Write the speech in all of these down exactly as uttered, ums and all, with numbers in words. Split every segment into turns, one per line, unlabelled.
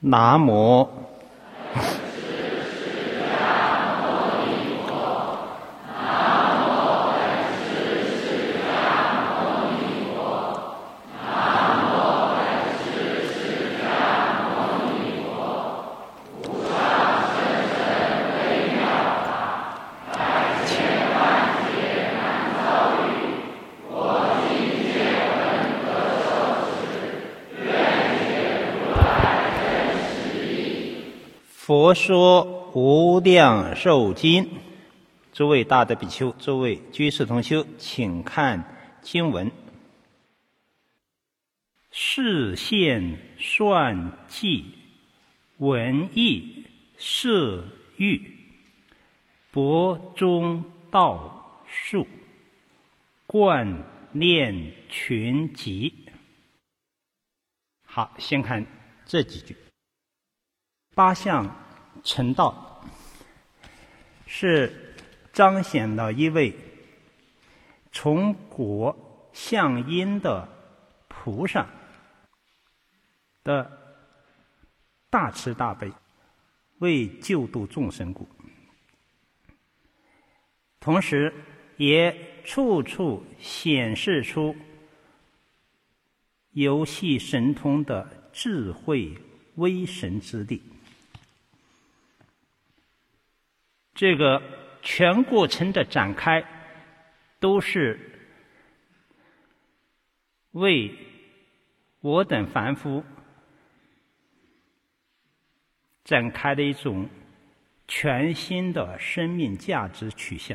南无佛说无量寿经。诸位大德比丘，诸位居士同修，请看经文。视现算计，文艺色欲，博中道术，观念群集。好，先看这几句。八相成道是彰显了一位从果向因的菩萨的大慈大悲，为救度众生故，同时也处处显示出游戏神通的智慧威神之力。这个全过程的展开都是为我等凡夫展开的一种全新的生命价值取向，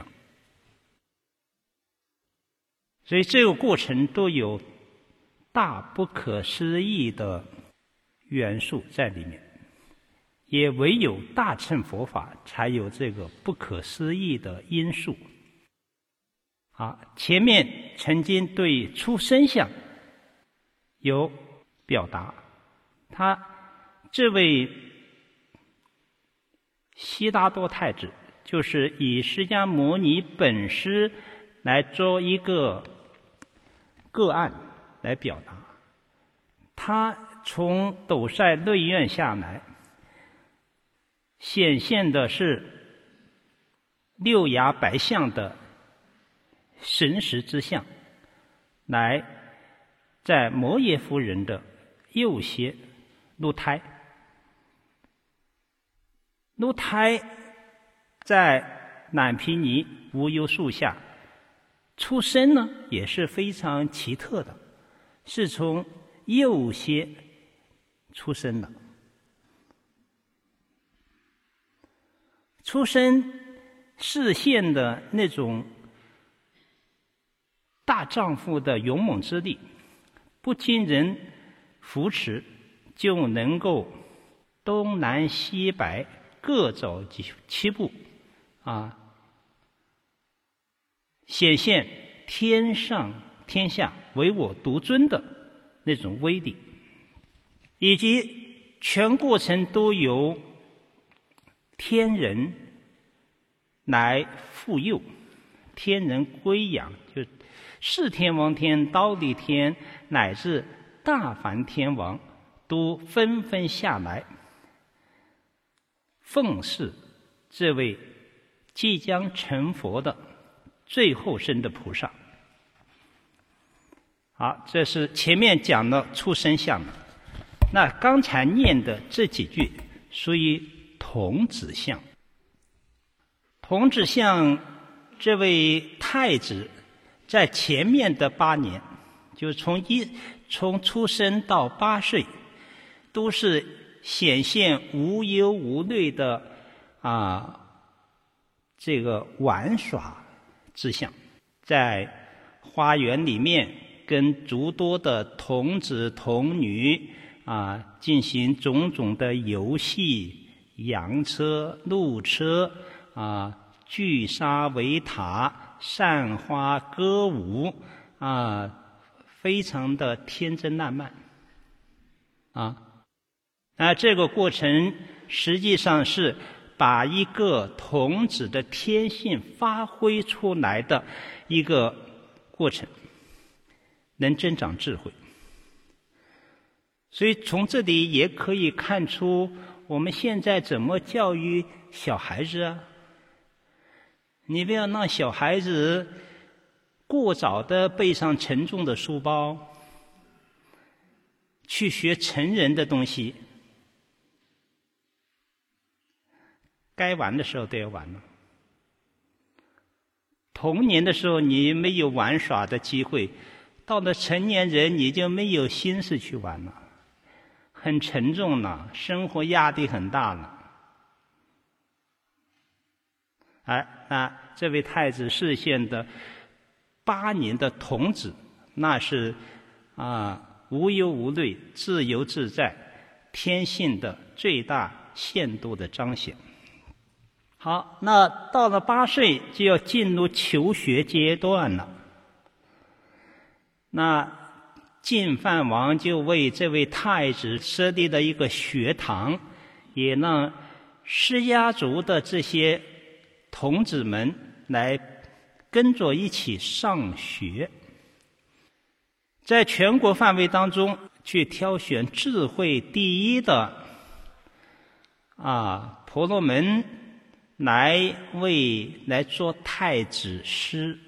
所以这个过程都有大不可思议的元素在里面，也唯有大乘佛法才有这个不可思议的因素。啊，前面曾经对出生相有表达，他这位悉达多太子就是以释迦牟尼本师来做一个个案来表达。他从斗塞内院下来，显现的是六牙白象的神识之相，来在摩耶夫人的右胁鹿胎。鹿胎在懒毗尼无忧树下出生呢，也是非常奇特的，是从右胁出生的。出生示现的那种大丈夫的勇猛之力，不经人扶持就能够东南西北各走七步啊，显现天上天下唯我独尊的那种威力，以及全过程都由天人来护佑，天人归养，就四天王天、忉利天乃至大梵天王都纷纷下来奉侍这位即将成佛的最后生的菩萨。好，这是前面讲的出生相的。那刚才念的这几句属于童子相。童子相这位太子在前面的八年，就从一从出生到八岁，都是显现无忧无虑的啊这个玩耍之相，在花园里面跟诸多的童子童女啊进行种种的游戏，羊车、鹿车啊，聚沙围塔、散花歌舞啊，非常的天真烂漫啊。那这个过程实际上是把一个童子的天性发挥出来的一个过程，能增长智慧。 所以从这里也可以看出我们现在怎么教育小孩子啊。你不要让小孩子过早的背上沉重的书包，去学成人的东西，该玩的时候都要玩了。童年的时候你没有玩耍的机会，到了成年人你就没有心思去玩了，很沉重了，生活压力很大了。而那这位太子视线的八年的童子，那是啊无忧无虑、自由自在、天性的最大限度的彰显。好，那到了八岁就要进入求学阶段了。那晋范王就为这位太子设立了一个学堂，也让释迦族的这些童子们来跟着一起上学。在全国范围当中去挑选智慧第一的啊婆罗门来为来做太子师。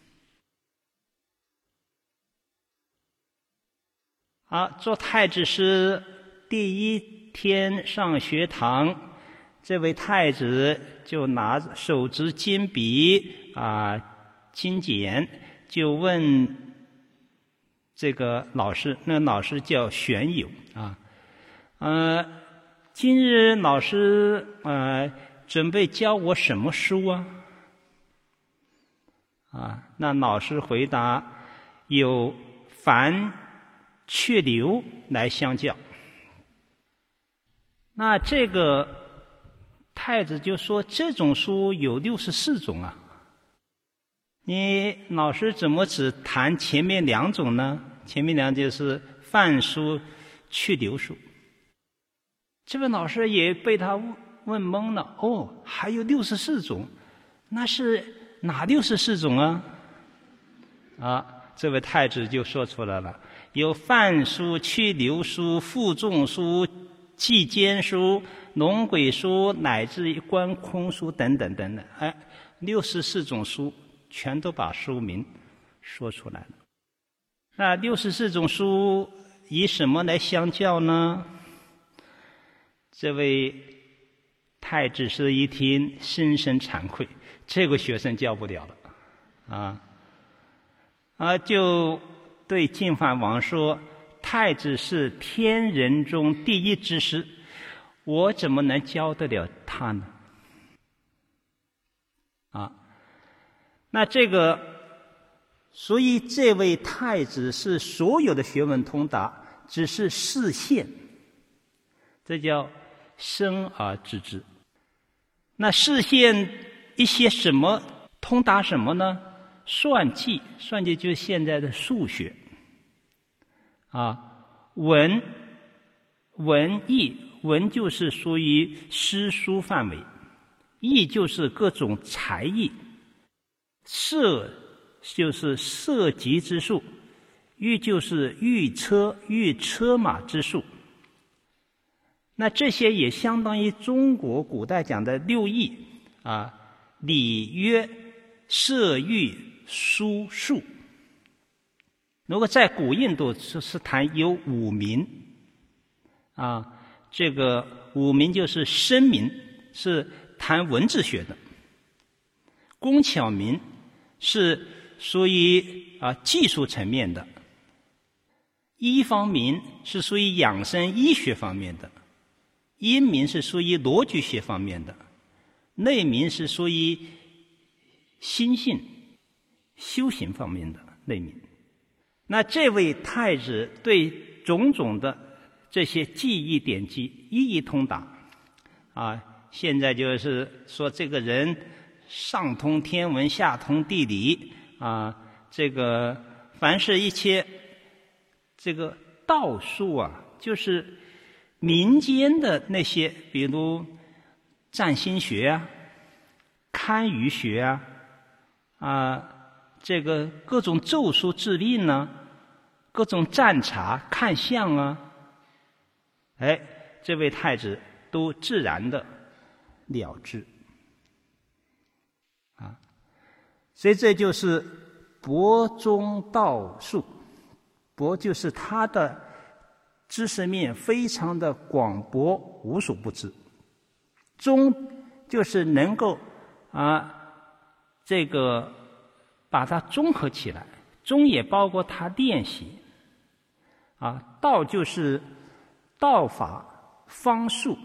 好，做太子师第一天上学堂，这位太子就拿手执金笔啊金简，就问这个老师，那老师叫玄友啊，呃，今日老师呃准备教我什么书啊？啊，那老师回答有梵、去留来相教。那这个太子就说这种书有六十四种啊，你老师怎么只谈前面两种呢？前面两就是梵书、去留书。这位老师也被他问懵了，哦，还有六十四种，那是哪六十四种啊？啊，这位太子就说出来了，有梵书、去留书、负重书、寂间书、龙鬼书，乃至于观空书等等等等，哎，六十四种书全都把书名说出来了。那六十四种书以什么来相较呢？这位太子师一听，深深惭愧，这个学生教不了了，啊，啊，就对晋范王说：“太子是天人中第一之师，我怎么能教得了他呢？”啊，那这个，所以这位太子是所有的学问通达，只是视线，这叫生而知之。那视线一些什么通达什么呢？算计，算计就是现在的数学啊。文文艺，文就是属于诗书范围，艺就是各种才艺，射就是射击之术，御就是御车御车马之术。那这些也相当于中国古代讲的六艺啊，礼乐射御书数。如果在古印度是是谈有五民啊，这个五民就是声民，是谈文字学的；工巧民是属于啊技术层面的；医方民是属于养生医学方面的；阴民是属于逻辑学方面的；内民是属于心性修行方面的内民。那这位太子对种种的这些记忆典籍一一通达啊，现在就是说这个人上通天文下通地理啊，这个凡是一切这个道术啊，就是民间的那些，比如占星学啊、堪舆学啊啊，这个各种咒术治病呢、啊，各种占查看相啊， 哎，这位太子都自然的了之啊。所以这就是博中道术，博就是他的知识面非常的广博，无所不知。中就是能够啊，这个把它综合起来。中也包括他练习啊，道就是道法方术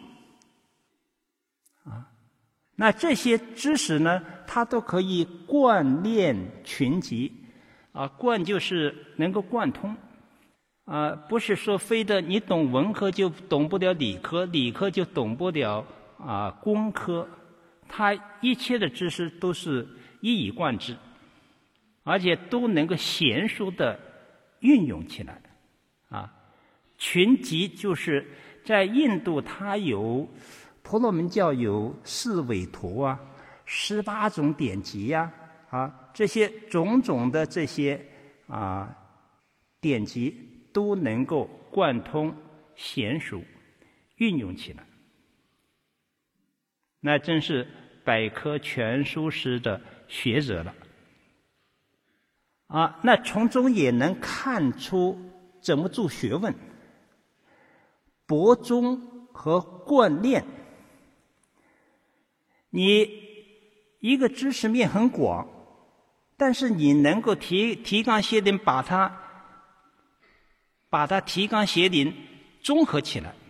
啊。那这些知识呢，它都可以贯练群集啊。贯就是能够贯通啊，不是说非得你懂文科就懂不了理科，理科就懂不了啊工科。它一切的知识都是一以贯之，而且都能够娴熟的运用起来啊。群集就是在印度，它有婆罗门教有四韦陀啊，十八种典籍呀 啊, 啊，这些种种的这些啊典籍都能够贯通娴熟运用起来，那真是百科全书式的学者了啊。那从中也能看出怎么做学问，博中和贯练。你一个知识面很广，但是你能够提提纲挈领把它把它提纲挈领综合起来，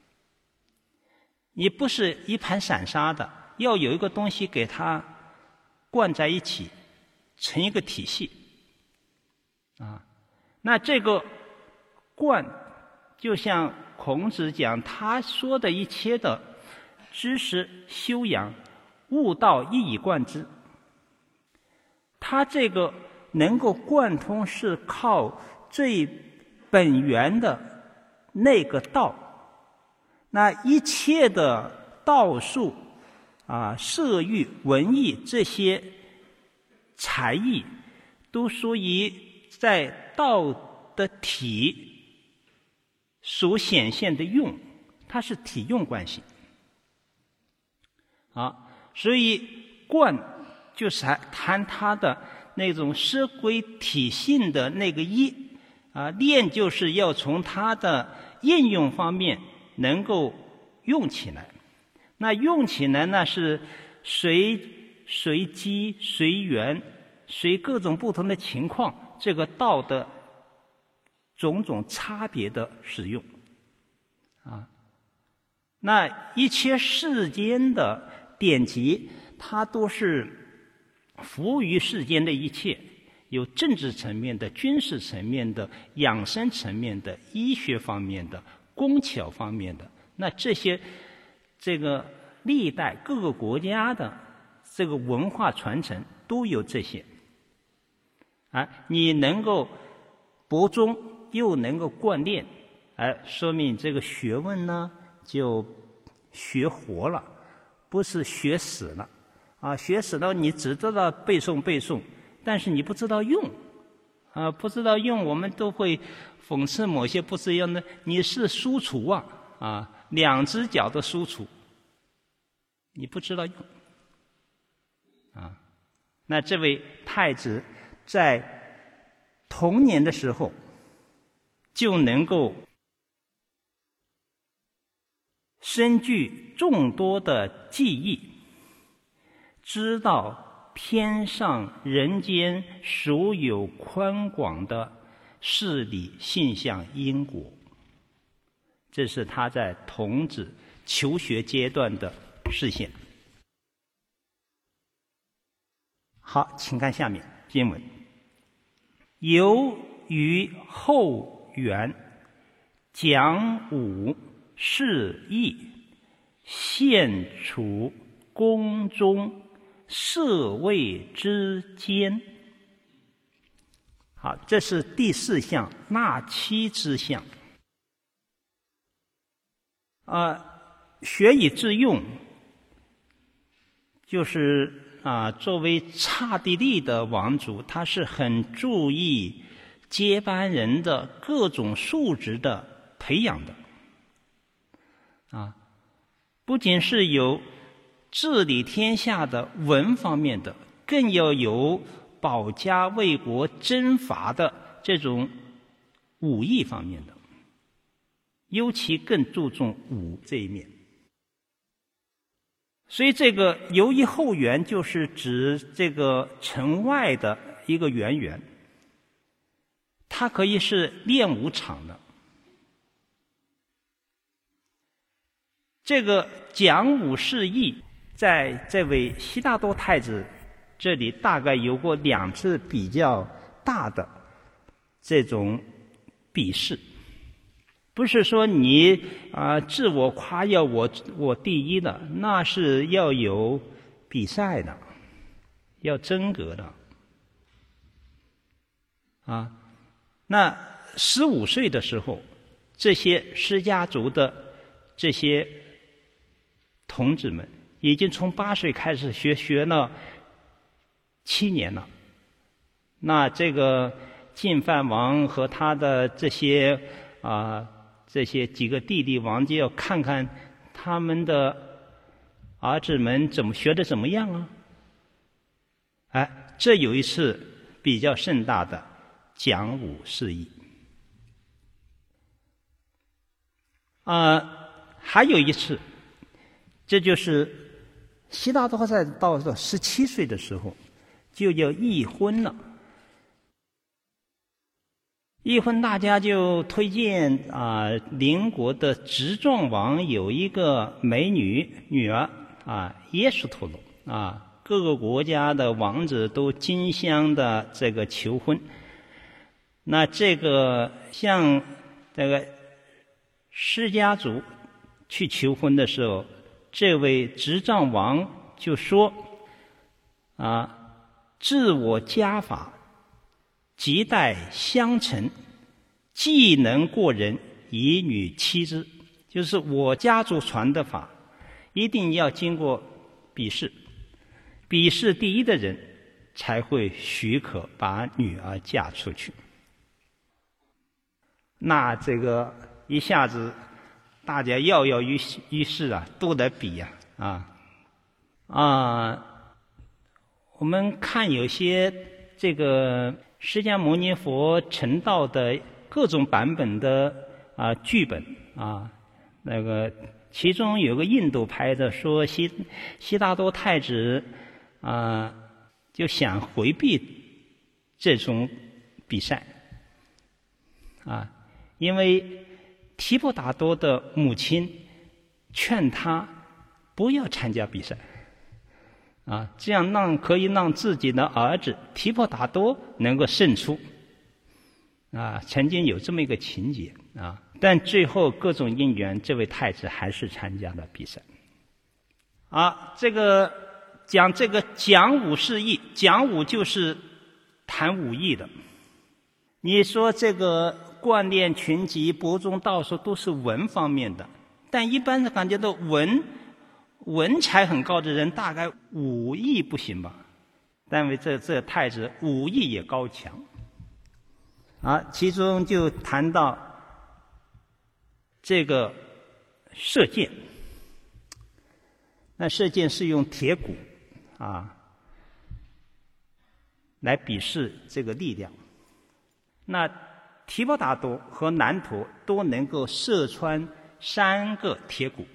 你不是一盘散沙的，要有一个东西给它灌在一起，成一个体系啊。那这个灌，就像孔子讲，他说的一切的知识修养悟道一以贯之，他这个能够贯通是靠最本源的那个道。那一切的道术啊、色欲文艺这些才艺都属于在道的体所显现的用，它是体用关系啊。所以贯就是谈它的那种色归体性的那个一啊，练就是要从它的应用方面能够用起来。那用起来呢，是随随机随缘随各种不同的情况，这个道的种种差别的使用啊。那一切世间的典籍，它都是服务于世间的一切，有政治层面的、军事层面的、养生层面的、医学方面的、工巧方面的。那这些这个历代各个国家的这个文化传承都有这些啊，你能够博中又能够贯练，哎，说明这个学问呢就学活了，不是学死了啊。学死了你只知道背诵背诵，但是你不知道用啊，不知道用，我们都会讽刺某些不是用的，你是书橱啊啊，两只脚的书橱，你不知道用啊。那这位太子在童年的时候就能够深具众多的记忆，知道天上人间所有宽广的事理现象因果，这是他在童子求学阶段的实现。好，请看下面经文：由于后元讲武释义，现处宫中舍卫之间。好，这是第四项纳妻之项。啊，学以致用，就是啊，作为刹帝利的王族，他是很注意接班人的各种素质的培养的。 啊，不仅是有治理天下的文方面的，更要有保家卫国、征伐的这种武艺方面的，尤其更注重武这一面。所以这个游艺后园就是指这个城外的一个园园，它可以是练武场的。这个讲武释义，在这位悉达多太子这里大概有过两次比较大的这种比试，不是说你啊、呃、自我夸耀我我第一的，那是要有比赛的，要争格的啊。那十五岁的时候，这些释家族的这些童子们已经从八岁开始学，学了七年了。那这个净饭王和他的这些啊、呃、这些几个弟弟王就要看看他们的儿子们怎么学的怎么样啊？哎，这有一次比较盛大的讲武释义。啊、呃，还有一次。这就是悉达多在到了十七岁的时候，就要议婚了。议婚，大家就推荐啊，邻国的执政王有一个美女女儿啊，耶输陀罗啊，各个国家的王子都竞相的这个求婚。那这个像这个释家族去求婚的时候，这位执杖王就说：“啊，治我家法，亟待相承，技能过人，以女妻之。”就是我家族传的法，一定要经过比试，比试第一的人才会许可把女儿嫁出去。那这个一下子。大家跃跃欲欲试啊，都得比呀 啊, 啊啊！我们看有些这个释迦牟尼佛成道的各种版本的啊剧本啊，那个其中有个印度拍的，说悉悉达多太子啊就想回避这种比赛啊，因为提婆达多的母亲劝他不要参加比赛，啊，这样让可以让自己的儿子提婆达多能够胜出，啊，曾经有这么一个情节啊，但最后各种因缘，这位太子还是参加了比赛。啊，这个讲这个讲武释义，讲武就是谈武艺的。你说这个贯练群集、博中道术都是文方面的，但一般的感觉到文文采很高的人，大概武艺不行吧？但为这这太子武艺也高强啊，其中就谈到这个射箭。那射箭是用铁骨啊来比试这个力量。那提婆达多和难陀都能够射穿三个铁骨。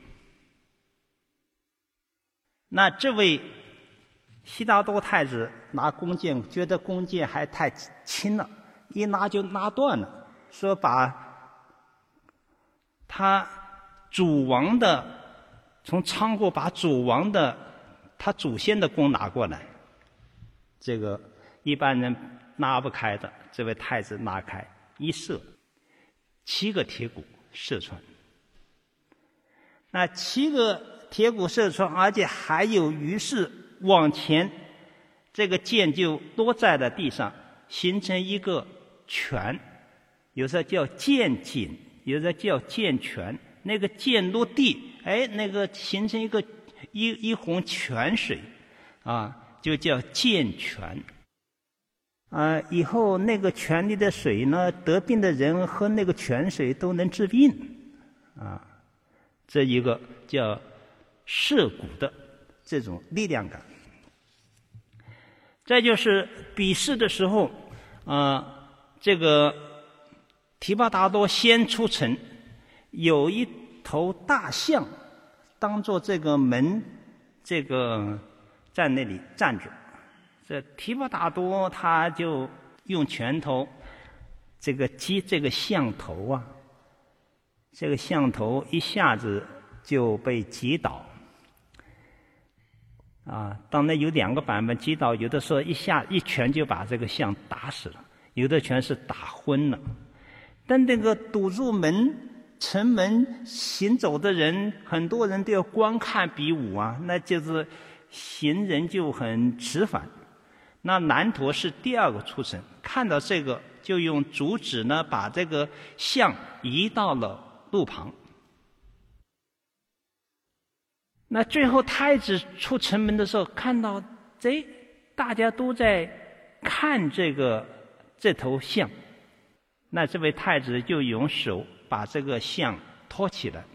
那这位悉达多太子拿弓箭，觉得弓箭还太轻了，一拿就拿断了，说把他祖王的从仓库把祖王的他祖先的弓拿过来，这个一般人拿不开的，这位太子拿开一射，七个铁骨射穿。那七个铁骨射穿，而且还有于是往前，这个箭就落在了地上，形成一个拳，有时候叫箭颈，有时候叫箭拳。那个箭落地，哎，那个形成一个一一泓泉水，啊，就叫箭泉。啊，以后那个泉里的水呢，得病的人喝那个泉水都能治病，啊， 这一个叫摄骨的这种力量感。再就是比试的时候，啊、呃，这个提婆达多先出城，有一头大象当做这个门，这个在那里站着。这提婆达多他就用拳头这个击这个象头啊，这个象头一下子就被击倒。啊，当然有两个版本击倒，有的说一下一拳就把这个象打死了，有的拳是打昏了。但那个堵住门城门行走的人，很多人都要观看比武啊，那就是行人就很迟缓。那南陀是第二个出城，看到这个就用竹子呢把这个象移到了路旁。那最后太子出城门的时候，看到这大家都在看这个这头象，那这位太子就用手把这个象托起来，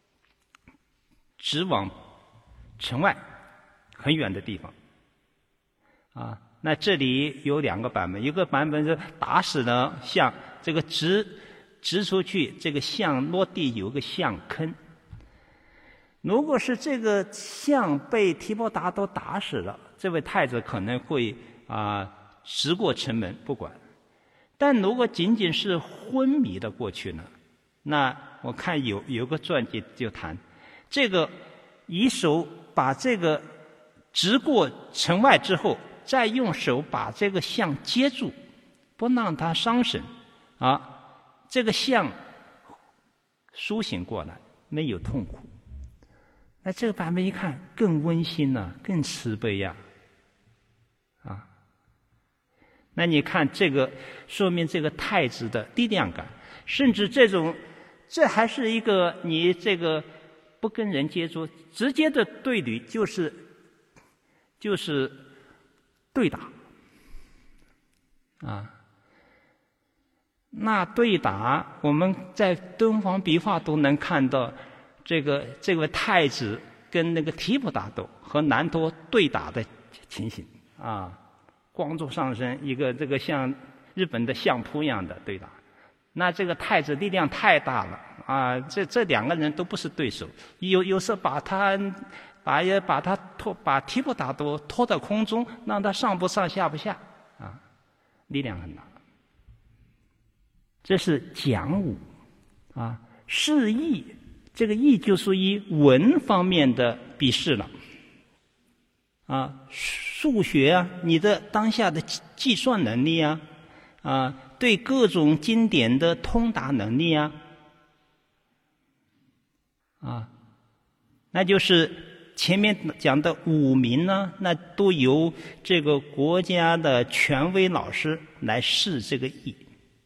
直往城外很远的地方。啊，那这里有两个版本，一个版本是打死了象，这个直直出去，这个象落地有个象坑。如果是这个象被提婆达多打死了，这位太子可能会啊、呃、直过城门不管。但如果仅仅是昏迷的过去呢，那我看有有个传记就谈，这个以手把这个直过城外之后，再用手把这个象接住，不让它伤神啊，这个象苏醒过来，没有痛苦。那这个版本一看更温馨了、啊，更慈悲呀、啊，啊！那你看这个，说明这个太子的力量感，甚至这种，这还是一个你这个不跟人接触，直接的对垒，就是就是对打，啊！那对打，我们在敦煌壁画都能看到。这个这位太子跟那个提婆达多和南陀对打的情形啊，光柱上升，一个这个像日本的相扑一样的对打。那这个太子力量太大了啊，这这两个人都不是对手，有有时候把他把也把他拖把提婆达多拖到空中，让他上不上下不下啊，力量很大。这是讲武啊，示意。这个义就属于文方面的比试了，啊，数学啊，你的当下的计算能力啊，啊，对各种经典的通达能力啊，啊，那就是前面讲的武名呢，那都由这个国家的权威老师来示这个义，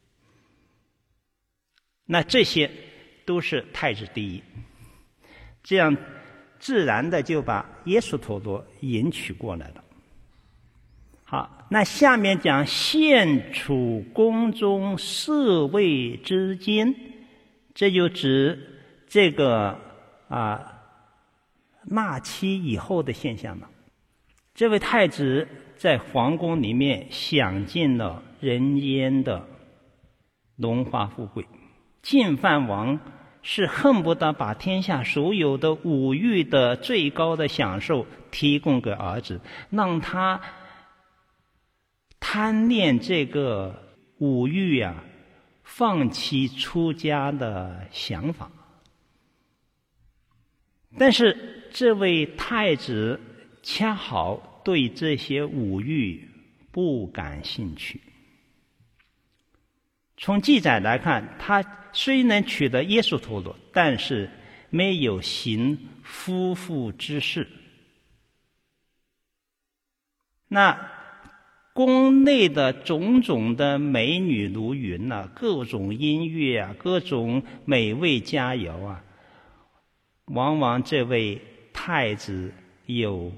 那这些。都是太子第一，这样自然的就把耶输陀罗迎娶过来了。好，那下面讲现处宫中舍卫之间，这就指这个啊纳期以后的现象了。这位太子在皇宫里面享尽了人间的荣华富贵。净饭王是恨不得把天下所有的五欲的最高的享受提供给儿子，让他贪恋这个五欲啊，放弃出家的想法。但是这位太子恰好对这些五欲不感兴趣。从记载来看，他虽然娶了耶输陀罗，但是没有行夫妇之事。那宫内的种种的美女如云啊，各种音乐啊，各种美味佳肴啊，往往这位太子有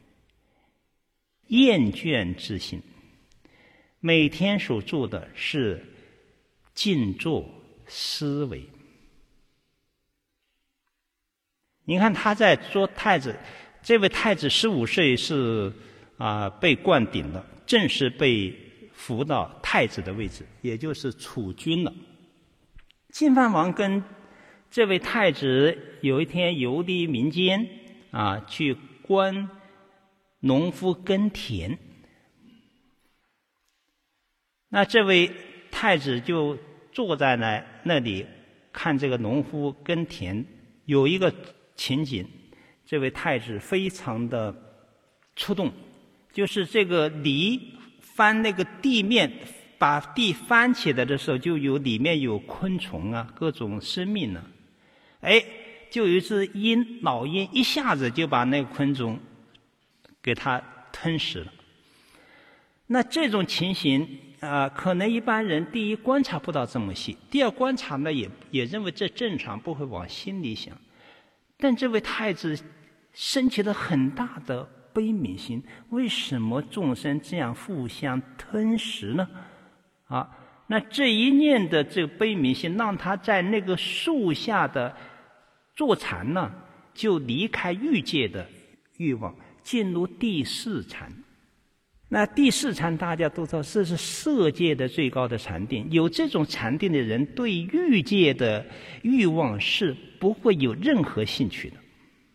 厌倦之心，每天所做的是静坐思维。 你看他在做太子，这位太子十五岁是啊、呃、被灌顶了，正式被扶到太子的位置，也就是储君了。晋藩王跟这位太子有一天游历民间啊，去观农夫耕田。那这位太子就坐在那那里看这个农夫耕田，有一个情景，这位太子非常的触动，就是这个犁翻那个地面，把地翻起来的时候，就有里面有昆虫啊，各种生命啊，哎，就有一只鹰，老鹰一下子就把那个昆虫给它吞噬了。那这种情形啊、呃，可能一般人第一观察不到这么细，第二观察呢也也认为这正常，不会往心里想。但这位太子升起了很大的悲悯心，为什么众生这样互相吞食呢？啊，那这一念的这个悲悯心，让他在那个树下的坐禅呢，就离开欲界的欲望，进入第四禅。那第四禅大家都知道，这是色界的最高的禅定。有这种禅定的人，对欲界的欲望是不会有任何兴趣的。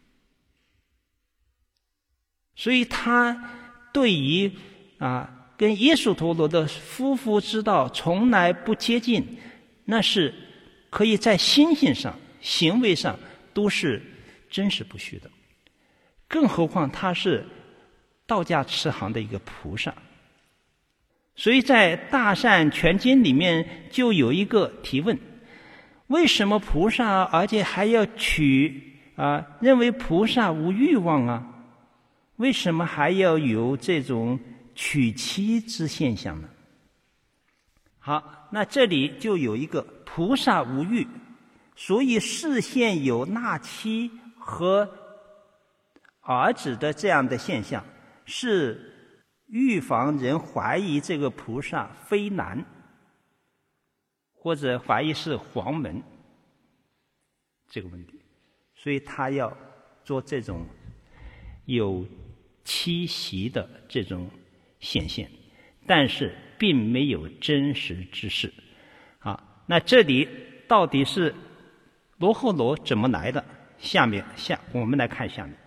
所以他对于啊跟耶输陀罗的夫妇之道从来不接近，那是可以在心性上、行为上都是真实不虚的。更何况他是道家持行的一个菩萨，所以在《大善全经》里面就有一个提问：为什么菩萨而且还要取啊？认为菩萨无欲望啊？为什么还要有这种娶妻之现象呢？好，那这里就有一个菩萨无欲，所以视现有纳妻和儿子的这样的现象，是预防人怀疑这个菩萨非男，或者怀疑是黄门这个问题，所以他要做这种有妻媳的这种显现，但是并没有真实之事。啊，那这里到底是罗睺罗怎么来的？下面下我们来看下面。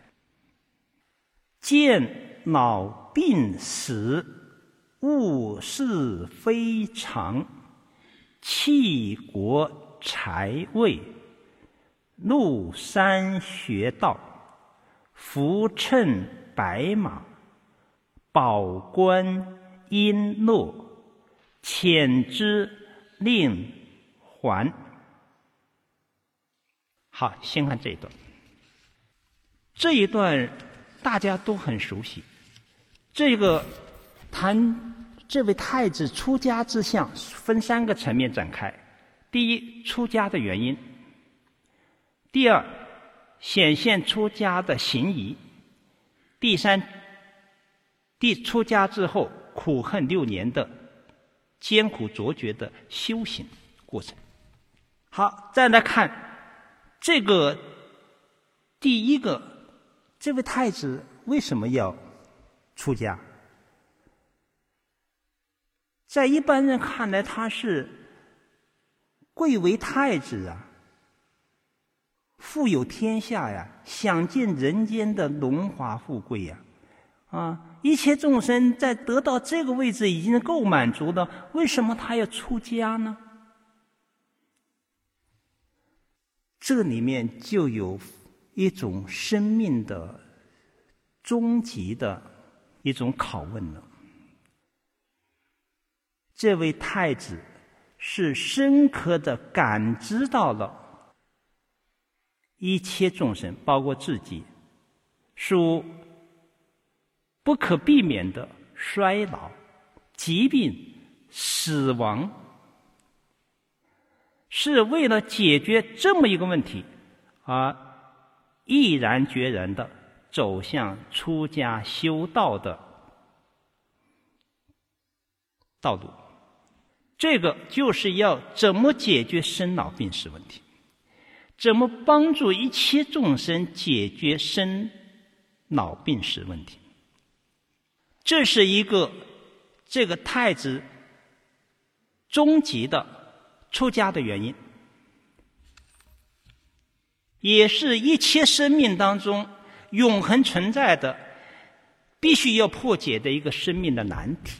见老病死，物是非常，弃国财位，入山学道，扶乘白马，宝冠璎珞，遣之令还。好，先看这一段。这一段大家都很熟悉。这个谈这位太子出家之相，分三个层面展开。第一，出家的原因；第二，显现出家的行仪；第三，第出家之后苦恨六年的艰苦卓绝的修行过程。好，再来看这个第一个，这位太子为什么要出家？在一般人看来，他是贵为太子啊，富有天下呀，享尽人间的荣华富贵呀，啊，一切众生在得到这个位置已经够满足了，为什么他要出家呢？这里面就有一种生命的终极的一种拷问了。这位太子是深刻地感知到了一切众生，包括自己，属不可避免的衰老、疾病、死亡，是为了解决这么一个问题而毅然决然地走向出家修道的道路。这个就是要怎么解决生老病死问题。 怎么帮助一切众生解决生老病死问题？这是一个这个太子终极的出家的原因，也是一切生命当中永恒存在的必须要破解的一个生命的难题。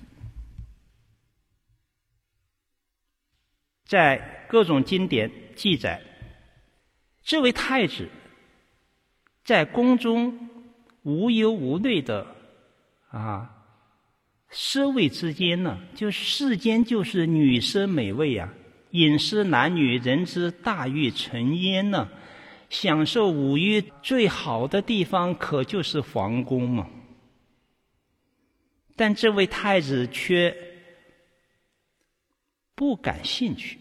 在各种经典记载，这位太子在宫中无忧无虑的啊奢味之间呢，就世间就是女色美味啊，饮食男女，人之大欲成焉呢。享受五欲最好的地方可就是皇宫嘛。但这位太子却不感兴趣，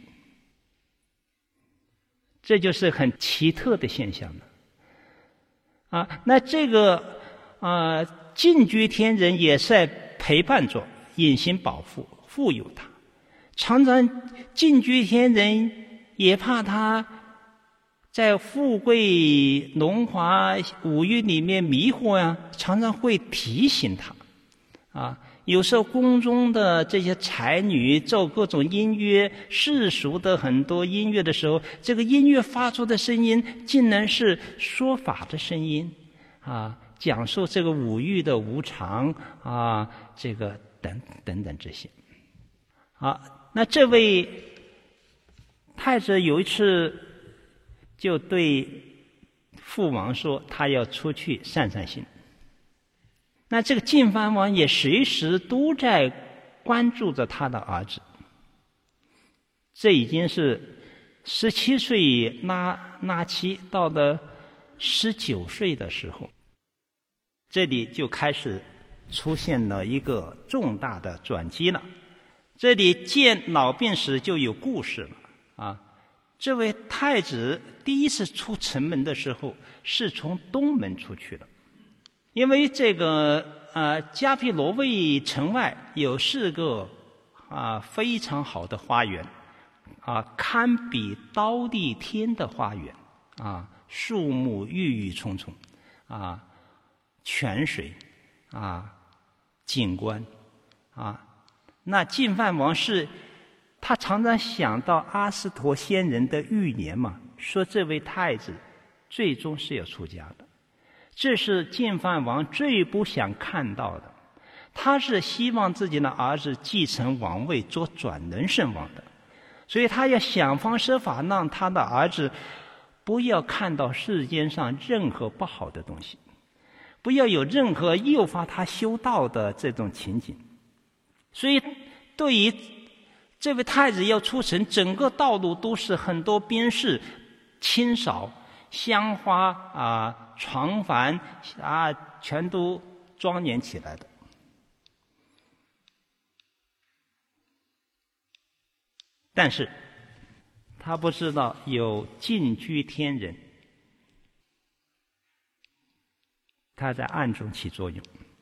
这就是很奇特的现象了。啊，那这个啊，净居天人也在陪伴着，隐形保护护佑他。常常净居天人也怕他在富贵荣华五欲里面迷惑呀、啊，常常会提醒他。啊，有时候宫中的这些才女奏各种音乐，世俗的很多音乐的时候，这个音乐发出的声音竟然是说法的声音啊，讲述这个五欲的无常啊，这个等等等这些。啊，那这位太子有一次就对父王说，他要出去散散心。那这个净饭王也随时都在关注着他的儿子。这已经是十七岁那那期到了十九岁的时候，这里就开始出现了一个重大的转机了。这里见老病死就有故事了啊。这位太子第一次出城门的时候是从东门出去的，因为这个呃迦毗罗卫城外有四个啊非常好的花园啊，堪比刀地天的花园啊，树木郁郁葱葱啊，泉水啊，景观啊。那净饭王是他常常想到阿斯陀仙人的预言嘛，说这位太子最终是要出家的。这是净饭王最不想看到的，他是希望自己的儿子继承王位做转轮圣王的，所以他要想方设法让他的儿子不要看到世间上任何不好的东西，不要有任何诱发他修道的这种情景。所以对于这位太子要出城，整个道路都是很多兵士清扫，香花啊、床幡啊，全都庄严起来的。但是他不知道有净居天人，他在暗中起作用。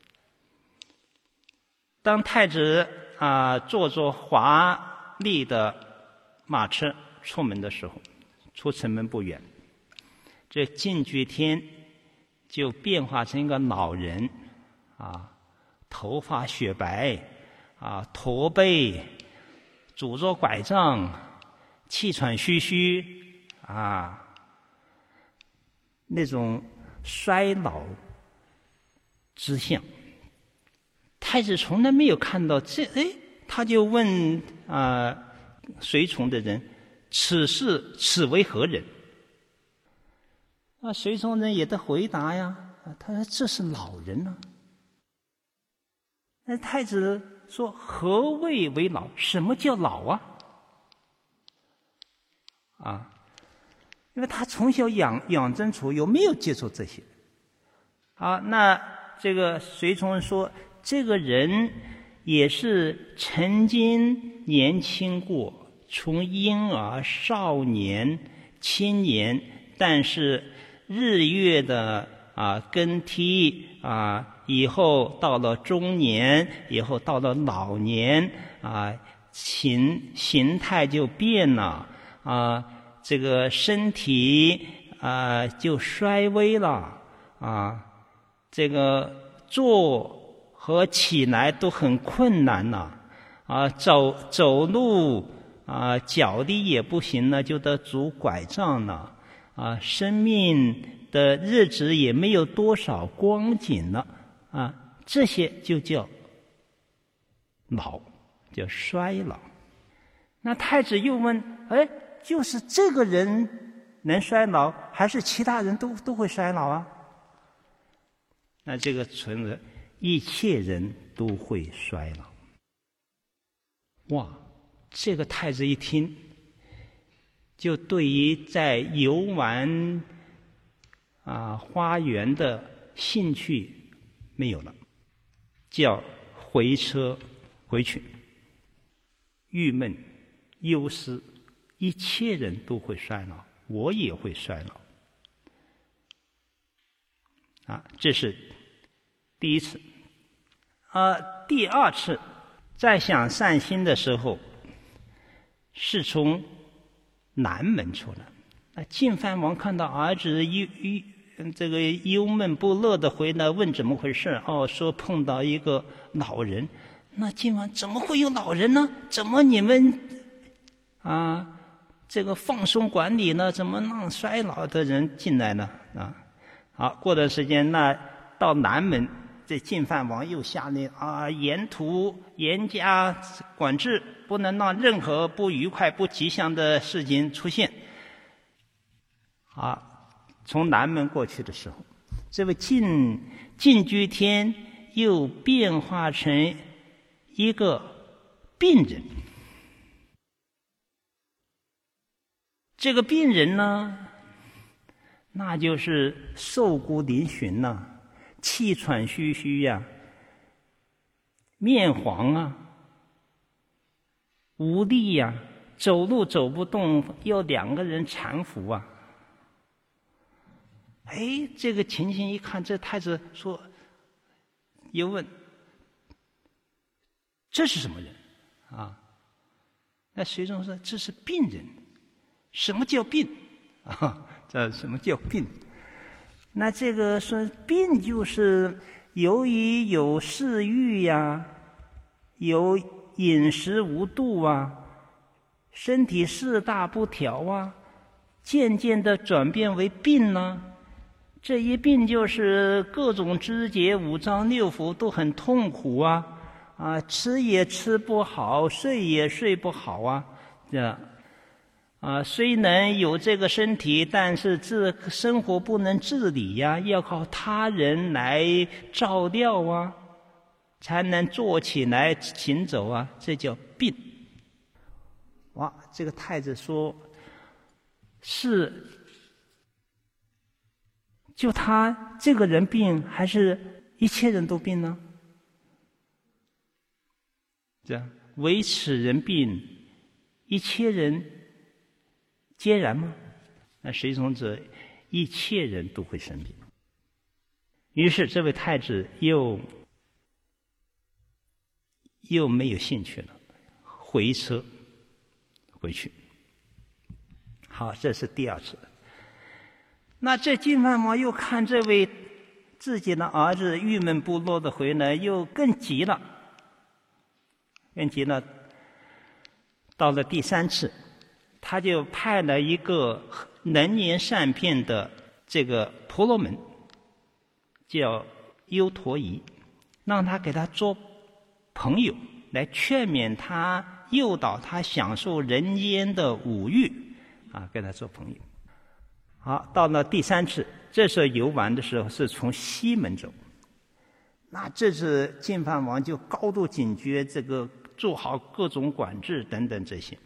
当太子啊坐着华丽的马车出门的时候，出城门不远，这净居天就变化成一个老人啊，头发雪白啊，驼背，拄着拐杖，气喘吁吁啊，那种衰老之相。太子从来没有看到这，哎，他就问啊、呃、随从的人：“此是此为何人？”啊，随从人也得回答呀，他说：“这是老人呢、啊。”那太子说：“何谓为老？什么叫老啊？”啊，因为他从小养养尊处优，没有接触这些。好，那这个随从说，这个人也是曾经年轻过，从婴儿、少年、青年，但是日月的啊更替啊，以后到了中年，以后到了老年啊，形形态就变了啊， 这个身体啊就衰微了啊，这个坐和起来都很困难了啊，走走路啊脚力也不行了，就得拄拐杖了啊，生命的日子也没有多少光景了啊，这些就叫老，叫衰老。那太子又问：哎，就是这个人能衰老，还是其他人都都会衰老啊？那这个存着一切人都会衰老。哇，这个太子一听，就对于在游玩啊花园的兴趣没有了，叫回车回去。郁闷忧思，一切人都会衰老，我也会衰老啊，这是第一次。啊，第二次在想善心的时候，是从南门出来。那晋藩王看到儿子忧忧这个忧闷不乐的回来，问怎么回事？哦，说碰到一个老人。那晋藩怎么会有老人呢？怎么你们啊这个放松管理呢？怎么让衰老的人进来呢？啊，好，过段时间，那到南门，这晋藩王又下令啊，严图严加管制，不能让任何不愉快、不吉祥的事情出现。啊，从南门过去的时候，这位晋晋居天又变化成一个病人。这个病人呢，那就是瘦骨嶙峋呐，气喘吁吁呀，面黄啊，无力呀，走路走不动，要两个人搀扶啊。哎，这个情形一看，这太子说，又问：这是什么人啊？那随从说：这是病人。什么叫病啊？这什么叫病？那这个说病就是由于有嗜欲呀，有饮食无度啊，身体四大不调啊，渐渐的转变为病呢。这一病就是各种肢节五脏六腑都很痛苦啊，啊，吃也吃不好，睡也睡不好啊，这样。啊，虽能有这个身体，但是自生活不能自理呀，要靠他人来照料啊，才能坐起来行走啊，这叫病。哇，这个太子说，是就他这个人病，还是一切人都病呢？这样，唯此人病，一切人皆然吗？那随从者，一切人都会生病。于是这位太子又又没有兴趣了，回车回去。好，这是第二次。那这晋藩王又看这位自己的儿子郁闷不乐的回来，又更急了，更急了。到了第三次，他就派了一个能言善辩的这个婆罗门，叫优陀夷，让他给他做朋友，来劝勉他，诱导他享受人间的五欲啊，跟他做朋友。好，到了第三次，这时候游玩的时候是从西门走，那这次晋藩王就高度警觉，这个做好各种管制等等这些。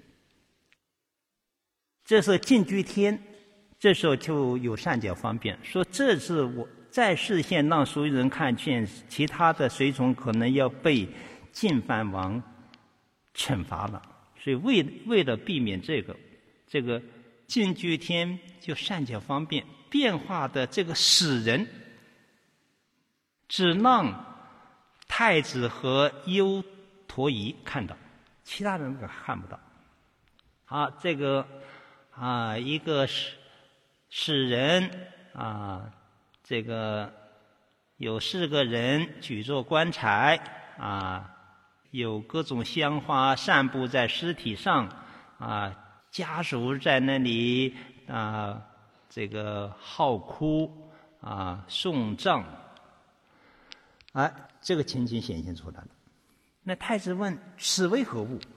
这时候晋居天，这时候就有善巧方便，说这次我在视线让所有人看见，其他的随从可能要被晋藩王惩罚了，所以为为了避免这个，这个晋居天就善巧方便变化的这个使人，只让太子和优陀夷看到，其他人可看不到。好，这个啊，一个使使人啊，这个有四个人举着棺材啊，有各种香花散布在尸体上啊，家属在那里啊，这个号哭啊，送葬，哎，这个情景显现出来了。那太子问：“此为何物？”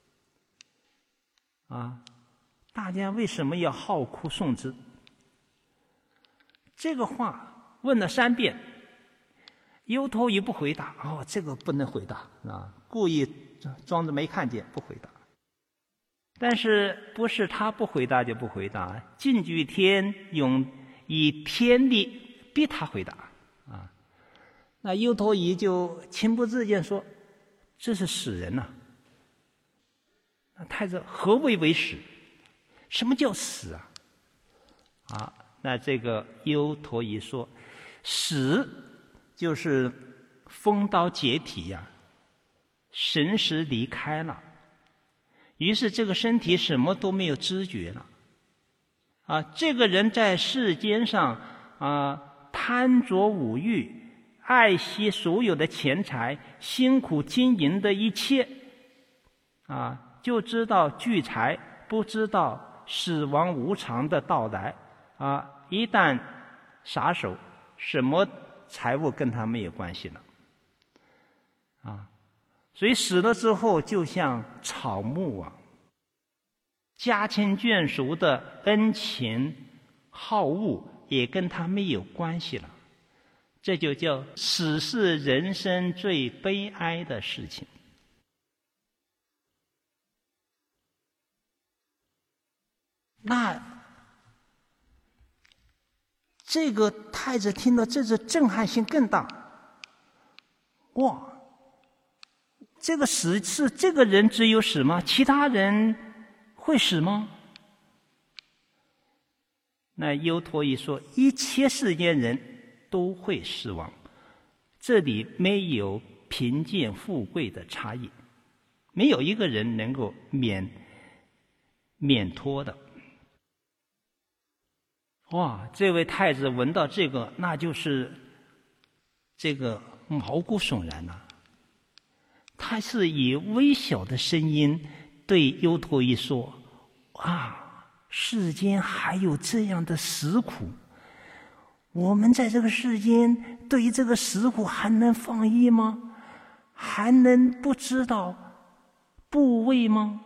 啊，大家为什么要号哭送之？这个话问了三遍，忧陀夷不回答。哦，这个不能回答啊，故意装着没看见，不回答。但是不是他不回答就不回答？晋居天用以天力逼他回答啊。那忧陀夷就情不自禁说：“这是死人呐、啊！”那太子何谓为死？什么叫死啊？啊，那这个忧陀夷说：“死就是风刀解体呀、啊，神识离开了。”于是这个身体什么都没有知觉了，啊，这个人在世间上啊贪着五欲，爱惜所有的钱财，辛苦经营的一切，啊，就知道聚财，不知道死亡无常的到来，啊，一旦撒手，什么财物跟他没有关系了，啊。所以死了之后就像草木啊，家亲眷属的恩情好恶也跟他没有关系了，这就叫死是人生最悲哀的事情。那这个太子听到这次震撼性更大，哇！这个死是这个人只有死吗？其他人会死吗？那忧陀夷说：“一切世间人都会死亡，这里没有贫贱富贵的差异，没有一个人能够免免脱的。”哇！这位太子闻到这个，那就是这个毛骨悚然呐、啊。他是以微小的声音对忧陀夷说：“啊，世间还有这样的死苦，我们在这个世间对于这个死苦还能放逸吗？还能不知道部位吗？”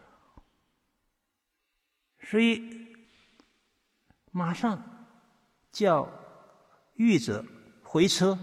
所以马上叫御者回车，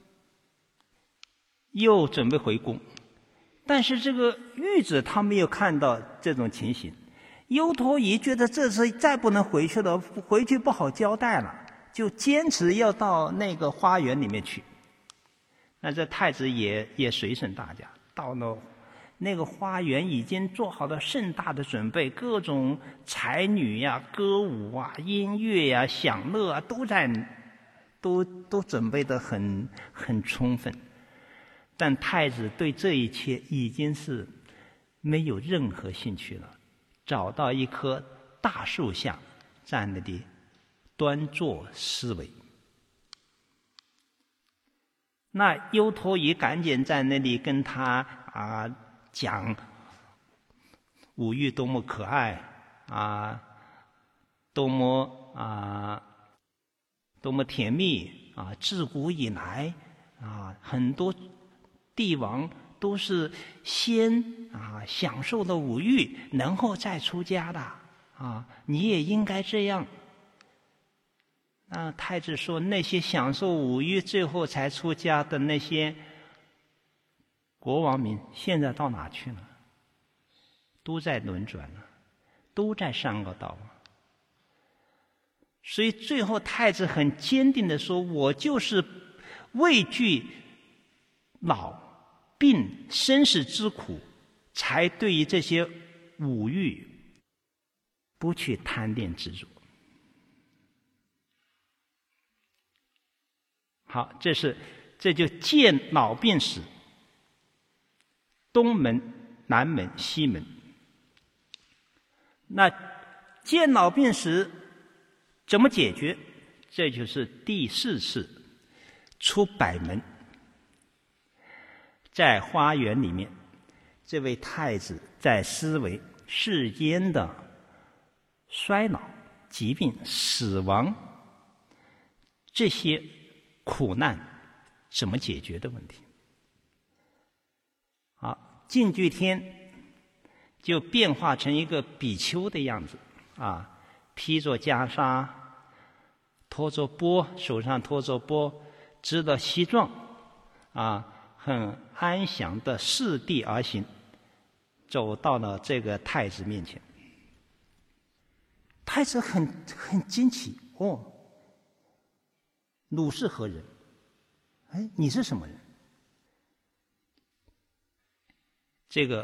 又准备回宫。但是这个御者他没有看到这种情形，忧陀夷觉得这次再不能回去了，回去不好交代了，就坚持要到那个花园里面去。那这太子也也随顺大家到了那个花园，已经做好了盛大的准备，各种才女呀、歌舞啊、音乐呀、享乐啊，都在都都准备得很很充分。但太子对这一切已经是没有任何兴趣了，找到一棵大树下，在那里端坐思维。那忧陀夷赶紧在那里跟他啊讲五欲多么可爱啊，多么啊多么甜蜜啊！自古以来啊，很多帝王都是先啊享受了五欲，然后再出家的啊，你也应该这样。那太子说：“那些享受五欲最后才出家的那些国王民，现在到哪去了？都在轮转了，都在上个道。”所以最后太子很坚定地说：“我就是畏惧老病生死之苦，才对于这些五欲不去贪恋执着。”好，这是这就见老病死，东门、南门、西门。那见老病死怎么解决？这就是第四次出百门。在花园里面，这位太子在思维世间的衰老、疾病、死亡这些苦难怎么解决的问题。好，净居天就变化成一个比丘的样子啊，披着袈裟，拖着钵，手上拖着钵，织了西装啊，很安详的适地而行，走到了这个太子面前。太子很很惊奇，哦，汝是何人？哎，你是什么人？这个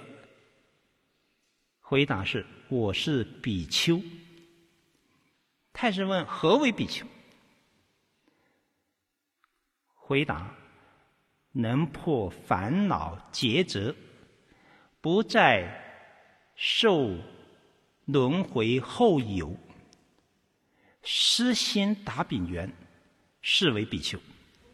回答是：我是比丘。太子问：何为比丘？回答：能破烦恼结则，不再受轮回后有，施心达丙缘，是为比丘。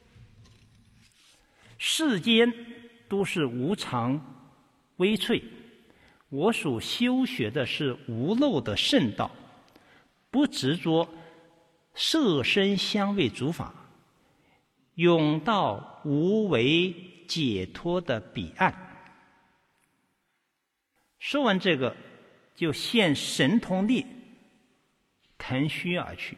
世间都是无常微脆，我所修学的是无漏的圣道，不执着色身香味触法，永到无为解脱的彼岸。说完这个，就现神通力，腾虚而去。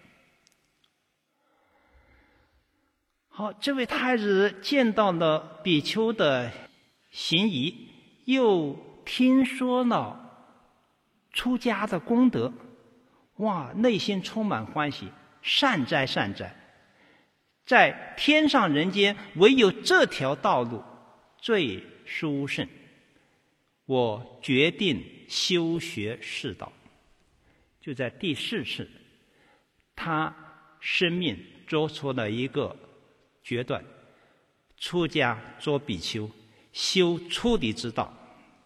好，这位太子见到了比丘的行仪，又听说了出家的功德，哇，内心充满欢喜，善哉善哉！在天上人间，唯有这条道路最殊胜，我决定修学是道。就在第四次，他生命做出了一个决断，出家做比丘，修出离之道。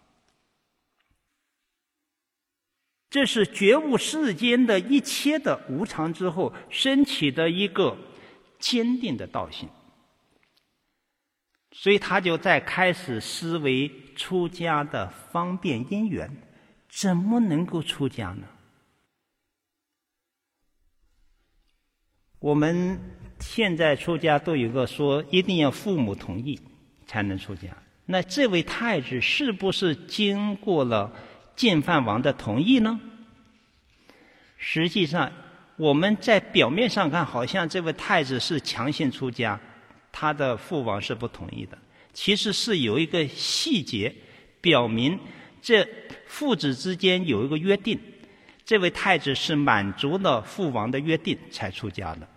这是觉悟世间的一切的无常之后升起的一个坚定的道心，所以他就在开始思维出家的方便因缘。怎么能够出家呢？我们现在出家都有个说一定要父母同意才能出家，那这位太子是不是经过了净饭王的同意呢？实际上我们在表面上看，好像这位太子是强行出家，他的父王是不同意的。其实是有一个细节表明，这父子之间有一个约定，这位太子是满足了父王的约定才出家的。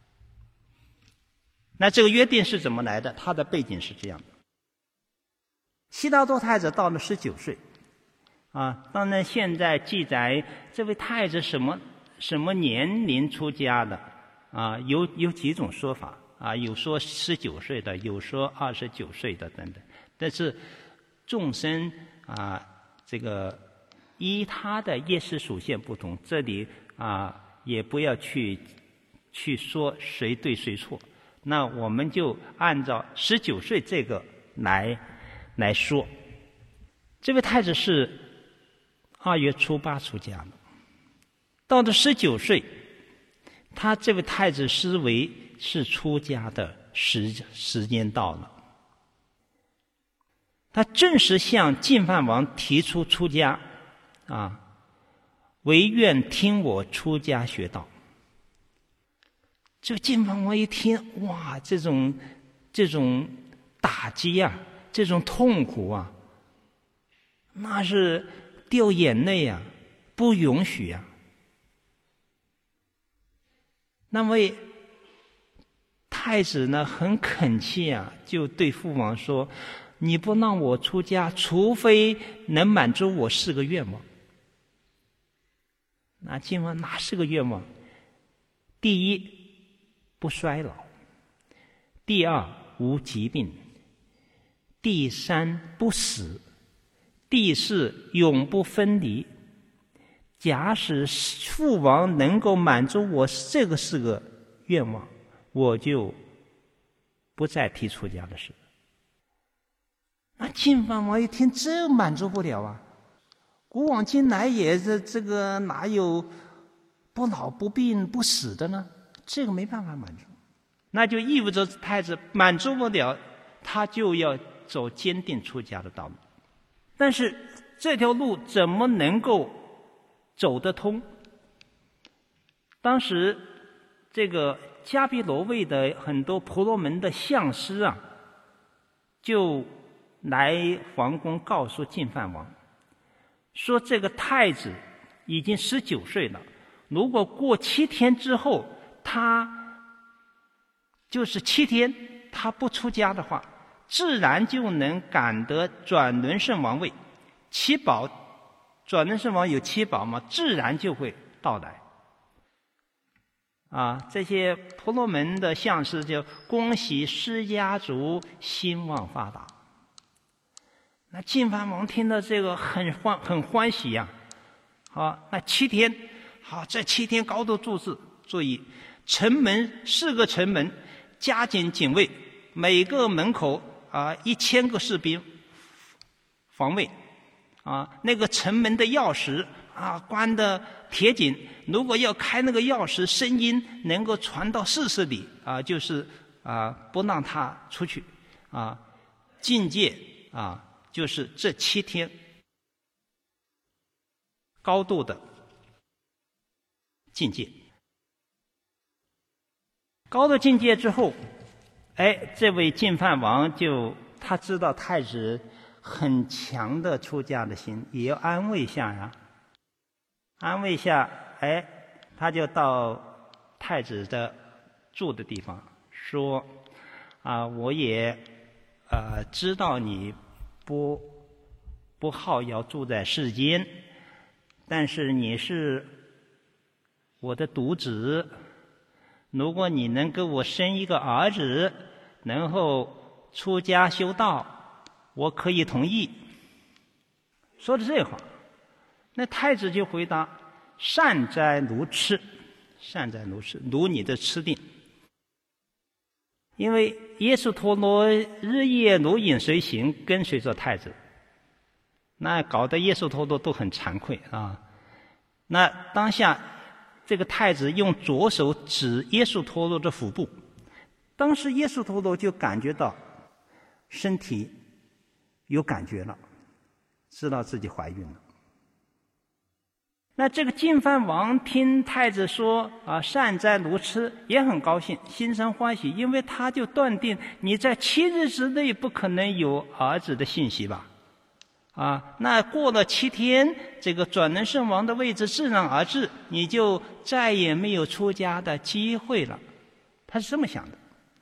那这个约定是怎么来的？他的背景是这样的：悉达多太子到了十九岁，啊，当然现在记载这位太子什么什么年龄出家的啊？有有几种说法啊？有说十九岁的，有说二十九岁的等等。但是众生啊，这个依他的业识属性不同，这里啊也不要去去说谁对谁错。那我们就按照十九岁这个来来说。这位太子是二月初八出家的，到了十九岁，他这位太子思维是出家的时时间到了。他正式向净饭王提出出家，啊，唯愿听我出家学道。这个净饭王一听，哇，这种这种打击啊，这种痛苦啊，那是掉眼泪啊，不允许啊。那么太子呢，很恳切啊，就对父王说：你不让我出家，除非能满足我四个愿望。那净饭哪四个愿望？第一，不衰老；第二，无疾病；第三，不死；第四，永不分离； 假使父王能够满足我这个是个愿望，我就不再提出家的事。那晋藩王一听，这满足不了啊！古往今来也是这个哪有不老不病不死的呢？这个没办法满足，那就意味着太子满足不了，他就要走坚定出家的道路。但是这条路怎么能够走得通？当时这个迦毗罗卫的很多婆罗门的相师啊，就来皇宫告诉晋藩王，说这个太子已经十九岁了，如果过七天之后，他就是七天他不出家的话，自然就能感得转轮圣王位，七宝转轮圣王有七宝嘛，自然就会到来。啊，这些婆罗门的相师就恭喜释迦族兴旺发达。那晋藩王听到这个很欢很欢喜呀、啊，好，那七天，好，这七天高度注视，注意，城门四个城门加紧警卫，每个门口啊一千个士兵防卫，啊，那个城门的钥匙啊关的铁紧，如果要开那个钥匙，声音能够传到四十里啊，就是啊不让他出去啊，境界啊。就是这七天高度的境界，高度境界之后，哎，这位晋藩王就他知道太子很强的出家的心，也要安慰下呀、啊，安慰下，哎，他就到太子的住的地方说，啊，我也呃知道你。不不好要住在世间，但是你是我的独子，如果你能给我生一个儿子，然后出家修道，我可以同意。说的这话，那太子就回答：善哉如痴，善哉如痴，如你的痴定。因为耶输陀罗日夜如影随形，跟随着太子，那搞得耶输陀罗都很惭愧啊。那当下这个太子用左手指耶输陀罗的腹部，当时耶输陀罗就感觉到身体有感觉了，知道自己怀孕了。那这个晋藩王听太子说啊，善哉如痴，也很高兴，心生欢喜，因为他就断定你在七日之内不可能有儿子的信息吧？啊，那过了七天，这个转轮圣王的位置自然而至，你就再也没有出家的机会了。他是这么想的。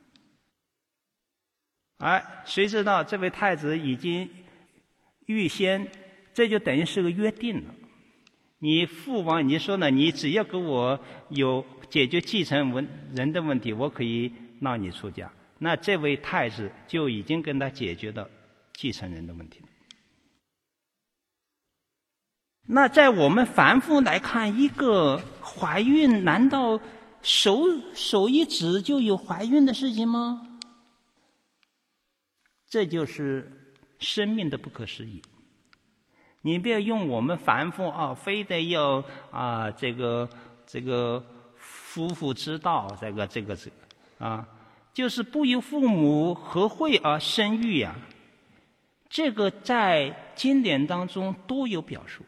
哎，谁知道这位太子已经预先，这就等于是个约定了。你父王已经说了，你只要给我有解决继承文人的问题，我可以让你出家。那这位太子就已经跟他解决了继承人的问题了。那在我们凡夫来看，一个怀孕难道手手一指就有怀孕的事情吗？这就是生命的不可思议。你不要用我们凡夫啊，非得要啊这个这个夫妇之道，这个这个这个啊，就是不由父母合会而生育呀、啊。这个在经典当中都有表述。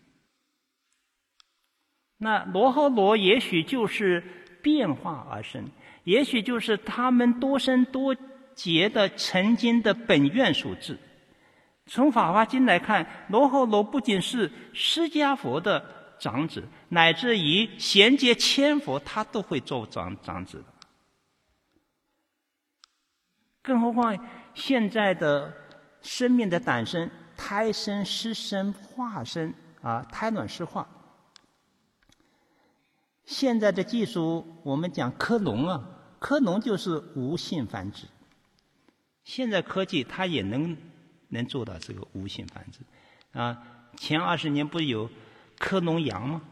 那罗睺罗也许就是变化而生，也许就是他们多生多劫的曾经的本愿所致。从《法华经》来看，罗睺罗不仅是释迦佛的长子，乃至于贤劫千佛，他都会做长长子的。更何况现在的生命的诞生，胎生、湿生、化生啊，胎卵湿化。现在的技术，我们讲克隆啊，克隆就是无性繁殖。现在科技它也能能做到这个无性繁殖啊。前二十年不是有克农羊吗？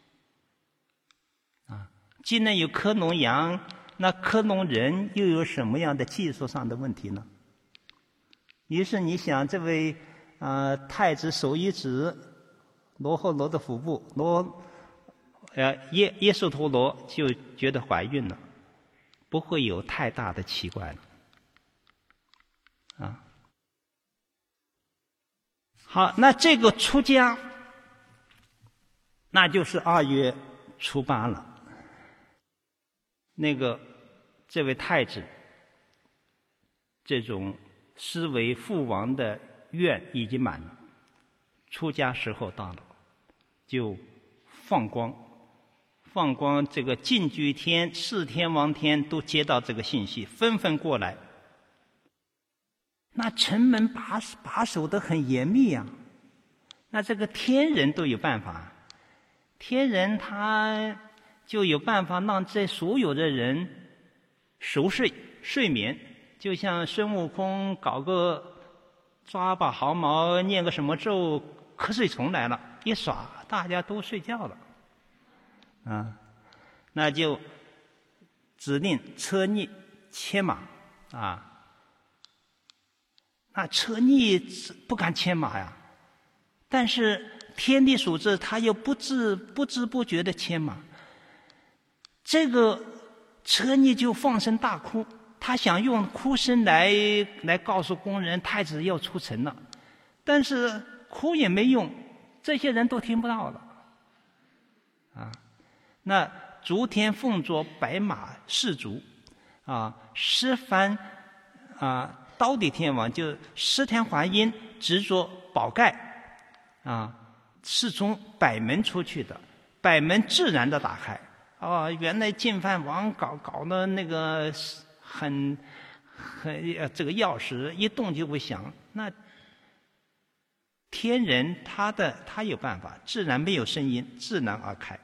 啊，既然有克农羊，那克农人又有什么样的技术上的问题呢？于是你想，这位啊、呃、太子手一指罗睺罗的腹部，罗呃耶耶稣陀罗就觉得怀孕了，不会有太大的奇怪了。啊，好，那这个出家，那就是二月初八了。那个这位太子，这种思为父王的愿已经满了，出家时候到了，就放光，放光这个净居天、四天王天都接到这个信息，纷纷过来。那城门把把守得很严密啊，那这个天人都有办法，天人他就有办法让这所有的人熟睡睡眠，就像孙悟空搞个抓把毫毛，念个什么咒，瞌睡虫来了，一耍，大家都睡觉了，啊，那就指令车逆牵马啊。那车逆不敢牵马呀，但是天地所致，他又不知不知不觉的牵马。这个车逆就放声大哭，他想用哭声来来告诉工人太子要出城了，但是哭也没用，这些人都听不到了。啊，那逐天奉着白马士卒，啊，十番啊。刀地天王就十天还阴执着宝盖，啊，是从北门出去的，北门自然的打开。哦，原来净饭王搞搞的那个很很呃这个钥匙一动就会响，那天人他的他有办法，自然没有声音，自然而开，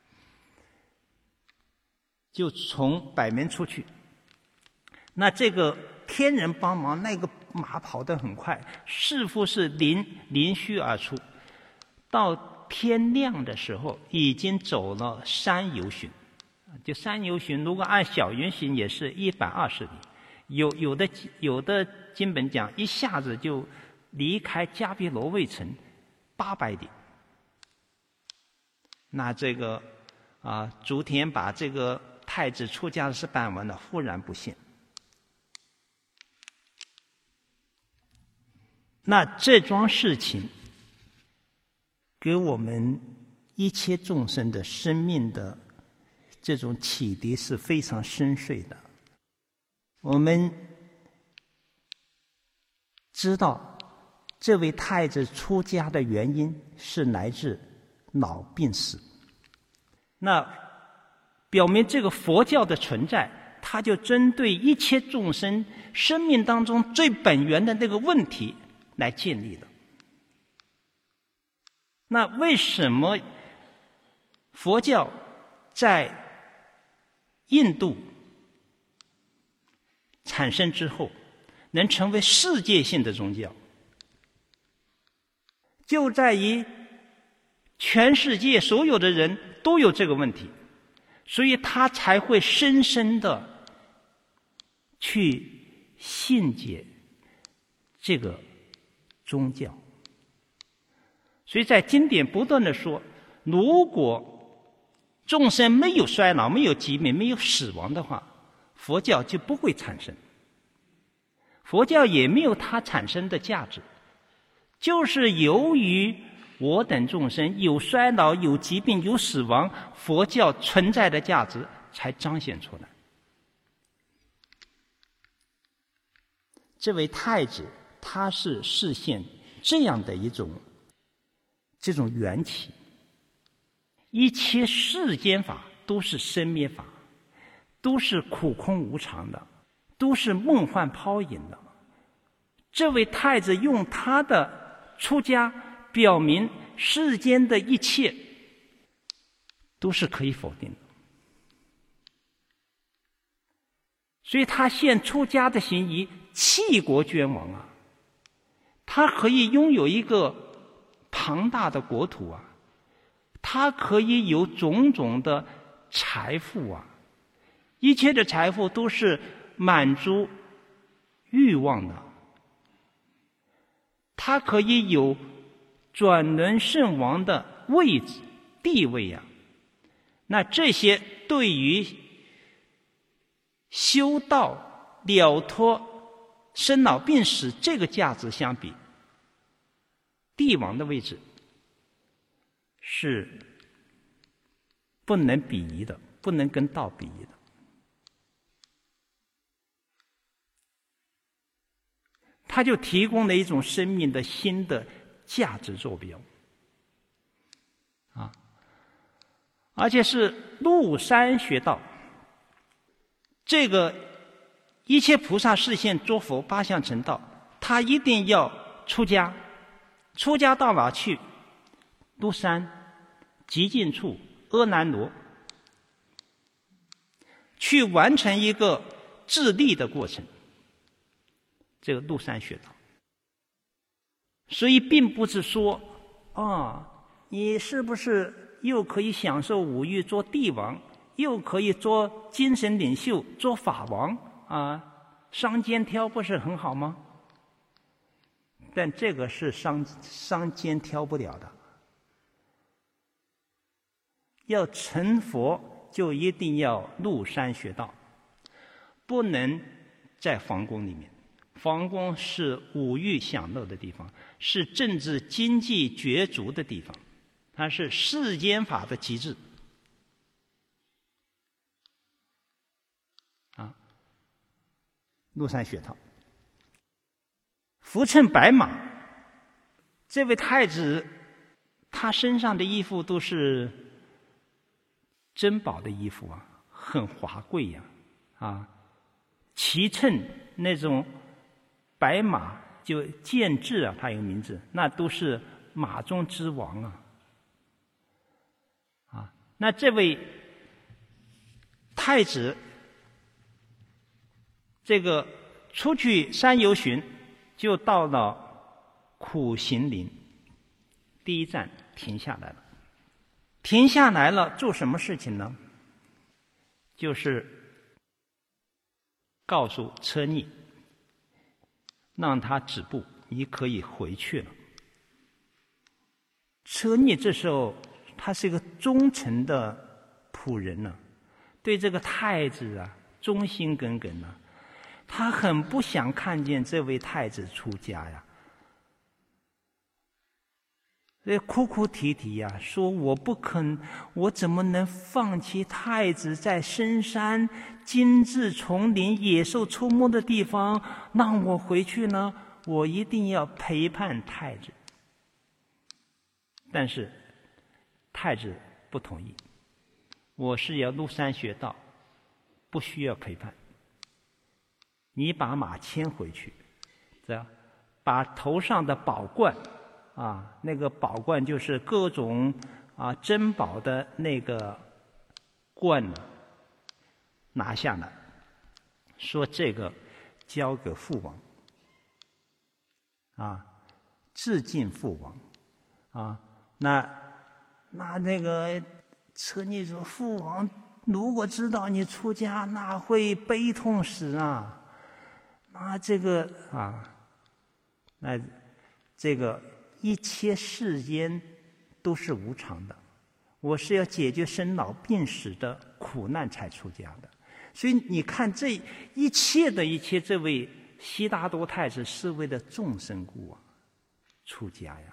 就从北门出去。那这个天人帮忙，那个马跑得很快，似乎是临临虚而出。到天亮的时候，已经走了三由旬。就三由旬，如果按小圆旬，也是一百二十里。有有的有的经本讲，一下子就离开迦毗罗卫城八百里。那这个啊，逐天把这个太子出家的事办完了，忽然不现。那这桩事情给我们一切众生的生命的这种启迪是非常深邃的。我们知道这位太子出家的原因是来自老病死，那表明这个佛教的存在，它就针对一切众生生命当中最本源的那个问题来建立的。那为什么佛教在印度产生之后能成为世界性的宗教？就在于全世界所有的人都有这个问题，所以他才会深深的去信解这个宗教。所以在经典不断的说，如果众生没有衰老、没有疾病、没有死亡的话，佛教就不会产生，佛教也没有它产生的价值。就是由于我等众生有衰老、有疾病、有死亡，佛教存在的价值才彰显出来。这位太子他是示现这样的一种这种缘起，一切世间法都是生灭法，都是苦空无常的，都是梦幻泡影的。这位太子用他的出家表明世间的一切都是可以否定的，所以他现出家的行仪弃国捐王啊，他可以拥有一个庞大的国土啊， 他可以有种种的财富啊，一切的财富都是满足欲望的，他可以有转轮圣王的位置地位啊。那这些对于修道了脱生老病死这个价值相比，帝王的位置是不能比拟的，不能跟道比拟的。它就提供了一种生命的新的价值坐标啊，而且是入山学道。这个一切菩萨示现作佛八相成道，他一定要出家，出家到哪去？入山、极静处、阿难罗，去完成一个自立的过程。这个入山学道，所以并不是说啊，你是不是又可以享受五欲做帝王，又可以做精神领袖做法王啊，商肩挑不是很好吗？但这个是商商肩挑不了的。要成佛就一定要入山学道，不能在皇宫里面。皇宫是五欲享乐的地方，是政治经济角逐的地方，它是世间法的极致啊。入山学道，扶乘白马，这位太子他身上的衣服都是珍宝的衣服啊，很华贵呀 啊, 啊骑乘那种白马，就建制啊，它有个名字，那都是马中之王啊！啊，那这位太子，这个出去山游巡，就到了苦行林，第一站停下来了。停下来了，做什么事情呢？就是告诉车逆，让他止步，你可以回去了。车逆这时候他是一个忠诚的仆人呢、啊，对这个太子啊忠心耿耿呢、啊，他很不想看见这位太子出家呀，所以哭哭啼啼呀、啊，说我不肯，我怎么能放弃太子在深山精致丛林野兽出没的地方让我回去呢？我一定要陪伴太子。但是太子不同意，我是要入山学道，不需要陪伴，你把马牵回去，这样把头上的宝冠啊，那个宝冠就是各种啊珍宝的那个冠呢，拿下来，说这个交给父王，啊，致敬父王，啊，那那那个车逆说，父王如果知道你出家，那会悲痛死啊，那这个啊，那这个一切世间都是无常的，我是要解决生老病死的苦难才出家的。所以你看这一切的一切，这位悉达多太子是为了众生故啊出家呀，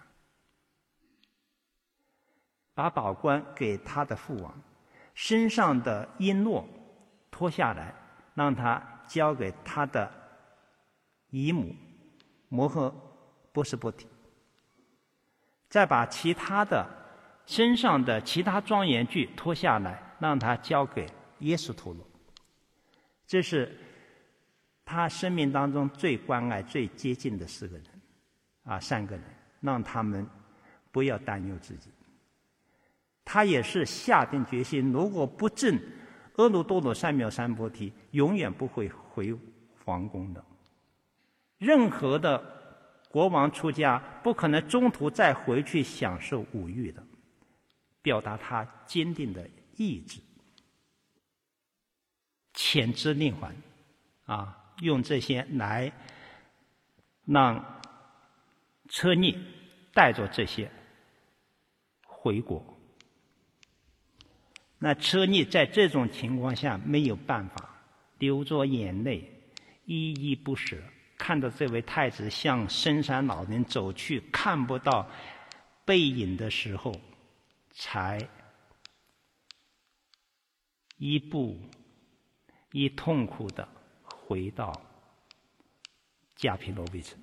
把宝冠给他的父王，身上的璎珞脱下来，让他交给他的姨母摩诃波斯波提，再把其他的身上的其他庄严具脱下来，让他交给耶输陀罗。这是他生命当中最关爱、最接近的四个人，啊，三个人，让他们不要担忧自己。他也是下定决心，如果不证阿耨多罗三藐三菩提，永远不会回皇宫的。任何的国王出家，不可能中途再回去享受五欲的， 表达他坚定的意志。遣之令还，啊，用这些来让车胤带着这些回国。那车胤在这种情况下没有办法，流着眼泪，依依不舍，看到这位太子向深山老林走去，看不到背影的时候，才一步一痛苦的回到迦毗罗卫城。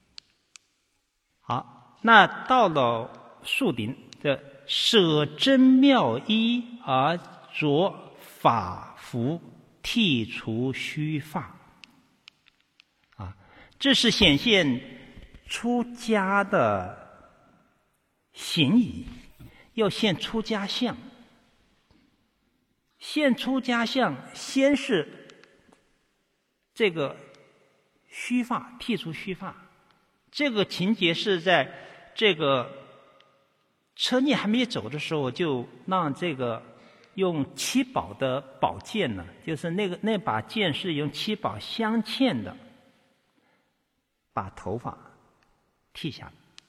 好，那到了树林的舍真妙衣而着法服，剃除须发，啊，这是显现出家的行仪，要现出家相。现出家相，先是这个须发，剃除须发。这个情节是在这个车胤还没走的时候，就让这个用七宝的宝剑呢，就是那个那把剑是用七宝镶嵌的，把头发剃下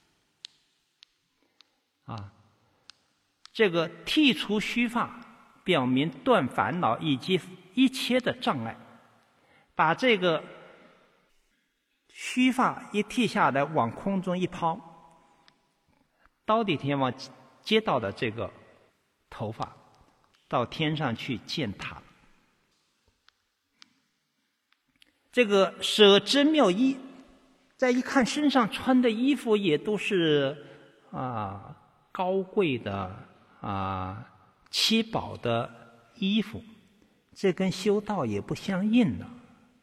来。啊，这个剃除须发，表明断烦恼以及一切的障碍。把这个须发一剃下来，往空中一抛，忉利天王接到的这个头发，到天上去见他。这个舍真妙衣，再一看身上穿的衣服也都是啊高贵的啊七宝的衣服，这跟修道也不相应了。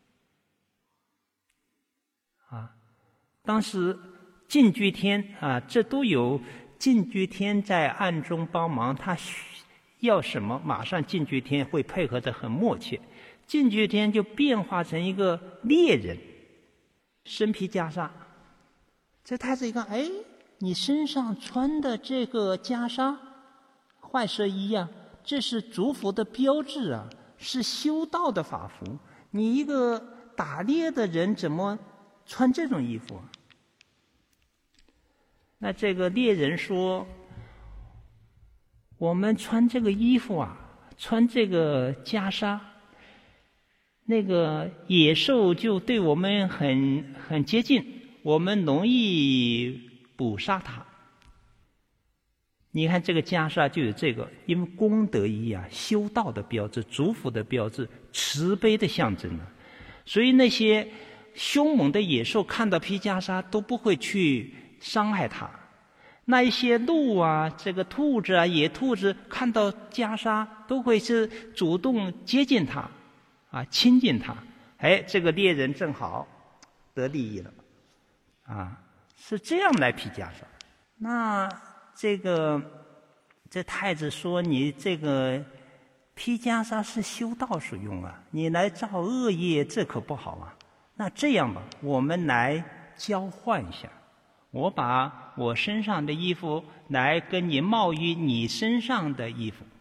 啊，当时净居天啊，这都有净居天在暗中帮忙，他要什么，马上净居天会配合得很默契。净居天就变化成一个猎人，身披袈裟。这太子一看，哎，你身上穿的这个袈裟，坏蛇衣啊，这是族服的标志啊，是修道的法服。你一个打猎的人怎么穿这种衣服啊？那这个猎人说，我们穿这个衣服啊，穿这个袈裟，那个野兽就对我们很很接近，我们容易捕杀它。你看这个袈裟就有这个，因为功德衣啊，修道的标志，族服的标志，慈悲的象征啊，所以那些凶猛的野兽看到披袈裟都不会去伤害它。那一些鹿啊，这个兔子啊，野兔子看到袈裟都会是主动接近它，啊，亲近它。哎，这个猎人正好得利益了，啊，是这样来披袈裟。那这个这太子说，你这个披袈裟是修道所用啊，你来造恶业，这可不好啊。那这样吧，我们来交换一下，我把我身上的衣服来跟你冒于你身上的衣服。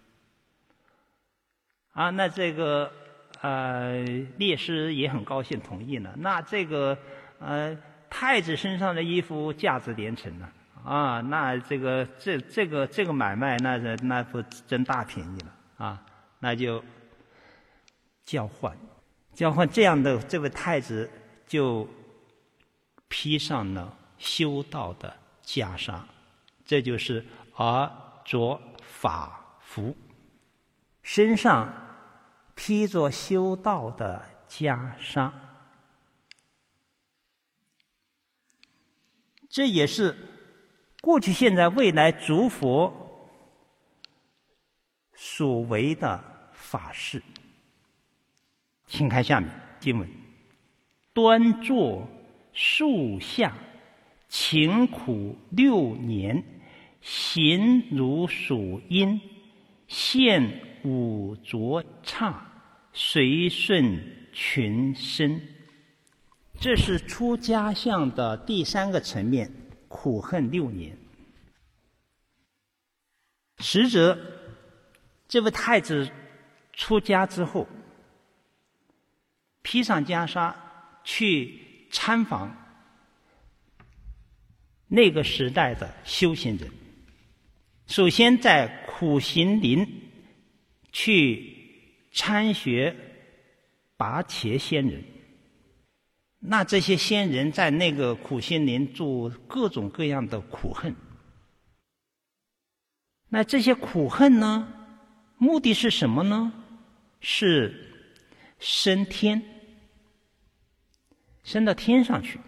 啊，那这个呃猎师也很高兴同意了。那这个呃太子身上的衣服价值连城了啊，那这个这这个这个买卖，那那不真大便宜了啊，那就交换。交换这样的，这位太子就披上了修道的袈裟，这就是而着法服，身上披着修道的袈裟。这也是过去、现在、未来诸佛所为的法事。请看下面经文：端坐树下，勤苦六年，行如属阴，现五浊刹，随顺群生。这是出家相的第三个层面，苦恨六年。 实则这位太子出家之后，披上袈裟去参访那个时代的修行人，首先在苦行林去参学拔伽仙人。那这些仙人在那个苦行林做各种各样的苦恨，那这些苦恨呢，目的是什么呢？是升天，升到天上去。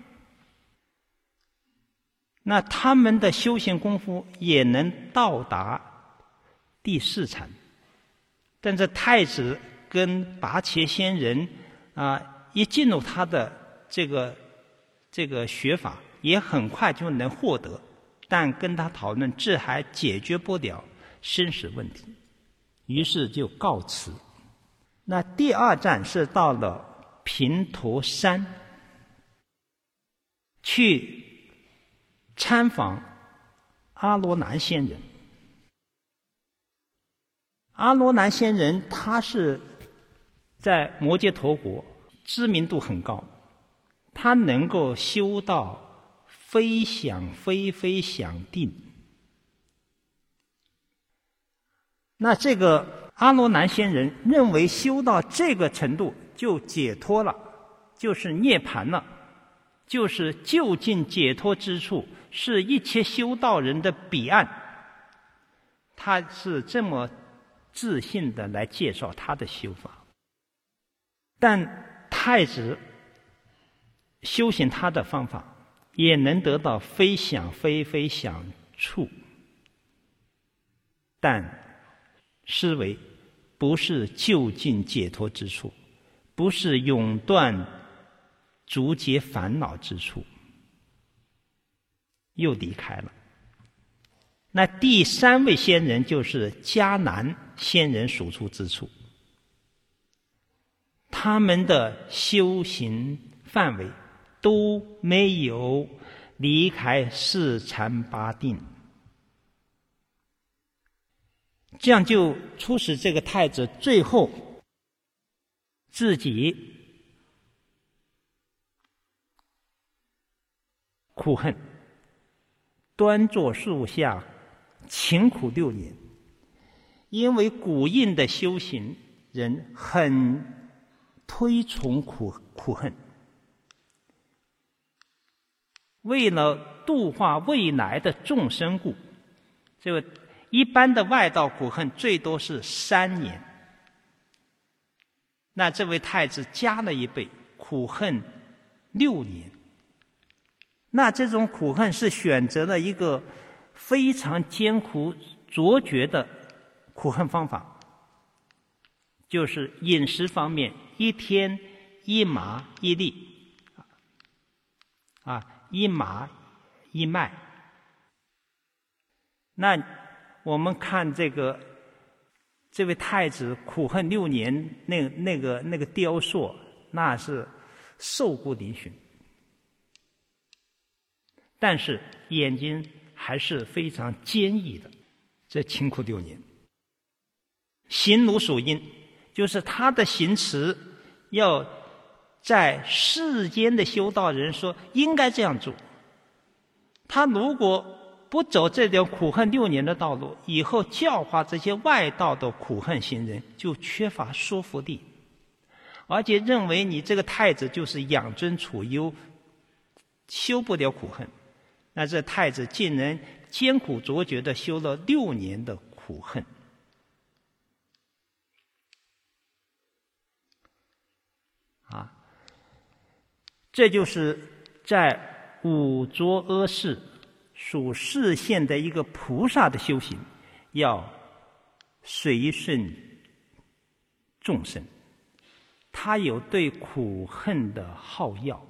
那他们的修行功夫也能到达第四禅，但这太子跟拔伽仙人啊，一进入他的这个这个学法，也很快就能获得，但跟他讨论，这还解决不了生死问题，于是就告辞。那第二站是到了平陀山，去参访阿罗南仙人。阿罗南仙人他是在摩羯陀国知名度很高，他能够修到非想非非想定。那这个阿罗南仙人认为修到这个程度就解脱了，就是涅槃了，就是究竟解脱之处，是一切修道人的彼岸。他是这么自信的来介绍他的修法。但太子修行他的方法，也能得到非想非非想处，但思维不是究竟解脱之处，不是永断逐结烦恼之处，又离开了。那第三位仙人就是迦南仙人所处之处，他们的修行范围都没有离开四禅八定，这样就促使这个太子最后自己苦恨，端坐树下勤苦六年。因为古印的修行人很推崇苦苦恨，为了度化未来的众生故，这个一般的外道苦恨最多是三年，那这位太子加了一倍，苦恨六年。那这种苦恨是选择了一个非常艰苦卓绝的苦恨方法，就是饮食方面，一天一麻一粒，啊，一麻一麦。那我们看这个这位太子苦恨六年，那那个那个雕塑，那是瘦骨嶙峋，但是眼睛还是非常坚毅的。这勤苦六年，行如属因，就是他的行持要在世间的修道人说应该这样做。他如果不走这条苦恨六年的道路，以后教化这些外道的苦恨行人就缺乏说服力，而且认为你这个太子就是养尊处优，修不了苦恨。那这太子竟然艰苦卓绝地修了六年的苦恨。啊，这就是在五浊阿世属视线的一个菩萨的修行，要随顺众生，他有对苦恨的好药。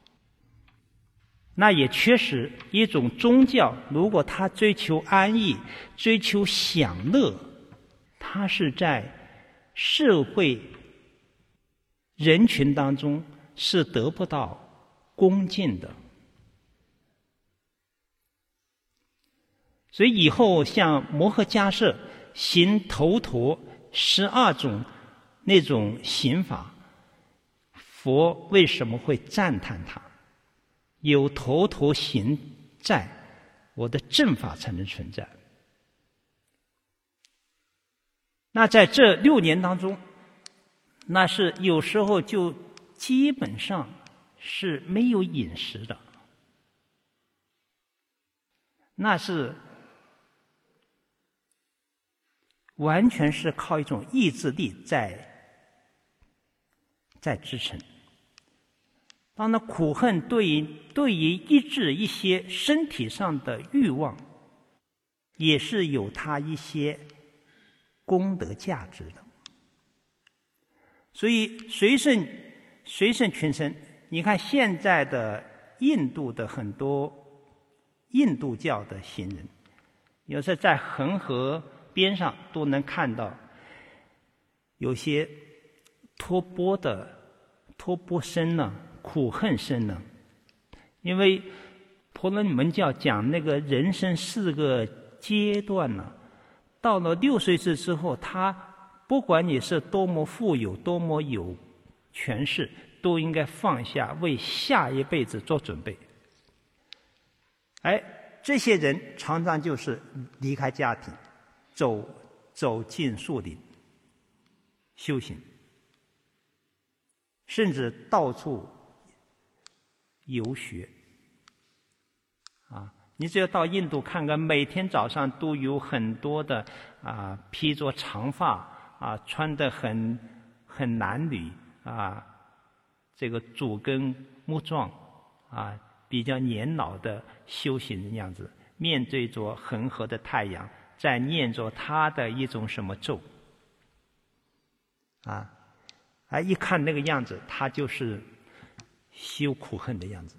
那也确实一种宗教，如果他追求安逸，追求享乐，他是在社会人群当中是得不到恭敬的。 所以以后像摩诃迦叶行头陀十二种那种行法，佛为什么会赞叹他？有头陀行在，我的正法才能存在。那在这六年当中，那是有时候就基本上是没有饮食的，那是完全是靠一种意志力在在支撑。当然，苦恨对于对于抑制一些身体上的欲望，也是有它一些功德价值的。所以随顺随顺群生，你看现在的印度的很多印度教的行人，有时候在恒河边上都能看到有些托钵的托钵僧呢，苦恨僧呢。因为婆罗门教讲那个人生四个阶段呢，到了六岁岁之后，他不管你是多么富有，多么有权势，都应该放下，为下一辈子做准备。哎，这些人常常就是离开家庭，走走进树林修行，甚至到处游学啊！你只要到印度看看，每天早上都有很多的啊披着长发啊，穿得很很褴褛啊，这个主根木壮啊，比较年老的修行的样子，面对着恒河的太阳，在念着他的一种什么咒啊，啊，一看那个样子，他就是修苦恨的样子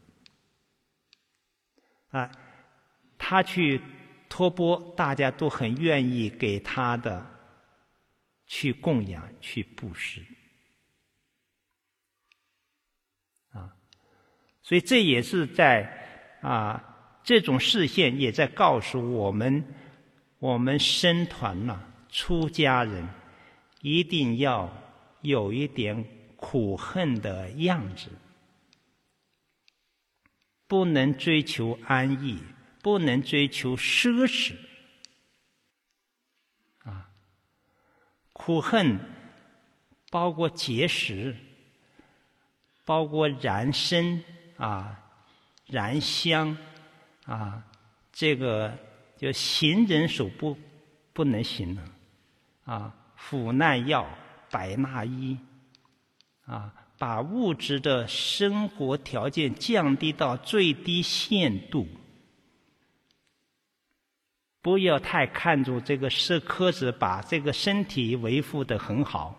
啊。他去托钵，大家都很愿意给他的去供养，去布施啊。所以这也是在啊这种示现也在告诉我们，我们僧团呐、出家人一定要有一点苦恨的样子，不能追求安逸，不能追求奢侈啊。苦恨包括节食，包括燃身啊、燃香啊，这个就行人所不不能行的啊，苦难药、百纳衣啊，把物质的生活条件降低到最低限度，不要太看重这个吃颗子，把这个身体维护得很好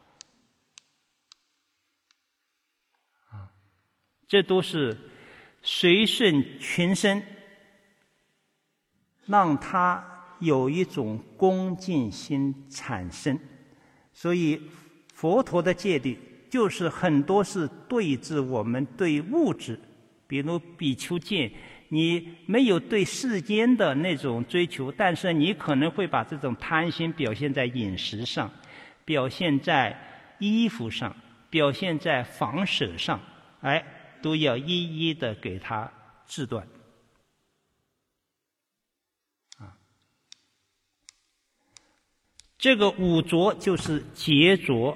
啊，这都是随顺群生，让他有一种恭敬心产生。所以佛陀的戒律就是很多是对治我们对物质，比如比丘戒，你没有对世间的那种追求，但是你可能会把这种贪心表现在饮食上，表现在衣服上，表现在房舍上，哎，都要一一的给它治断啊。这个五浊就是劫浊、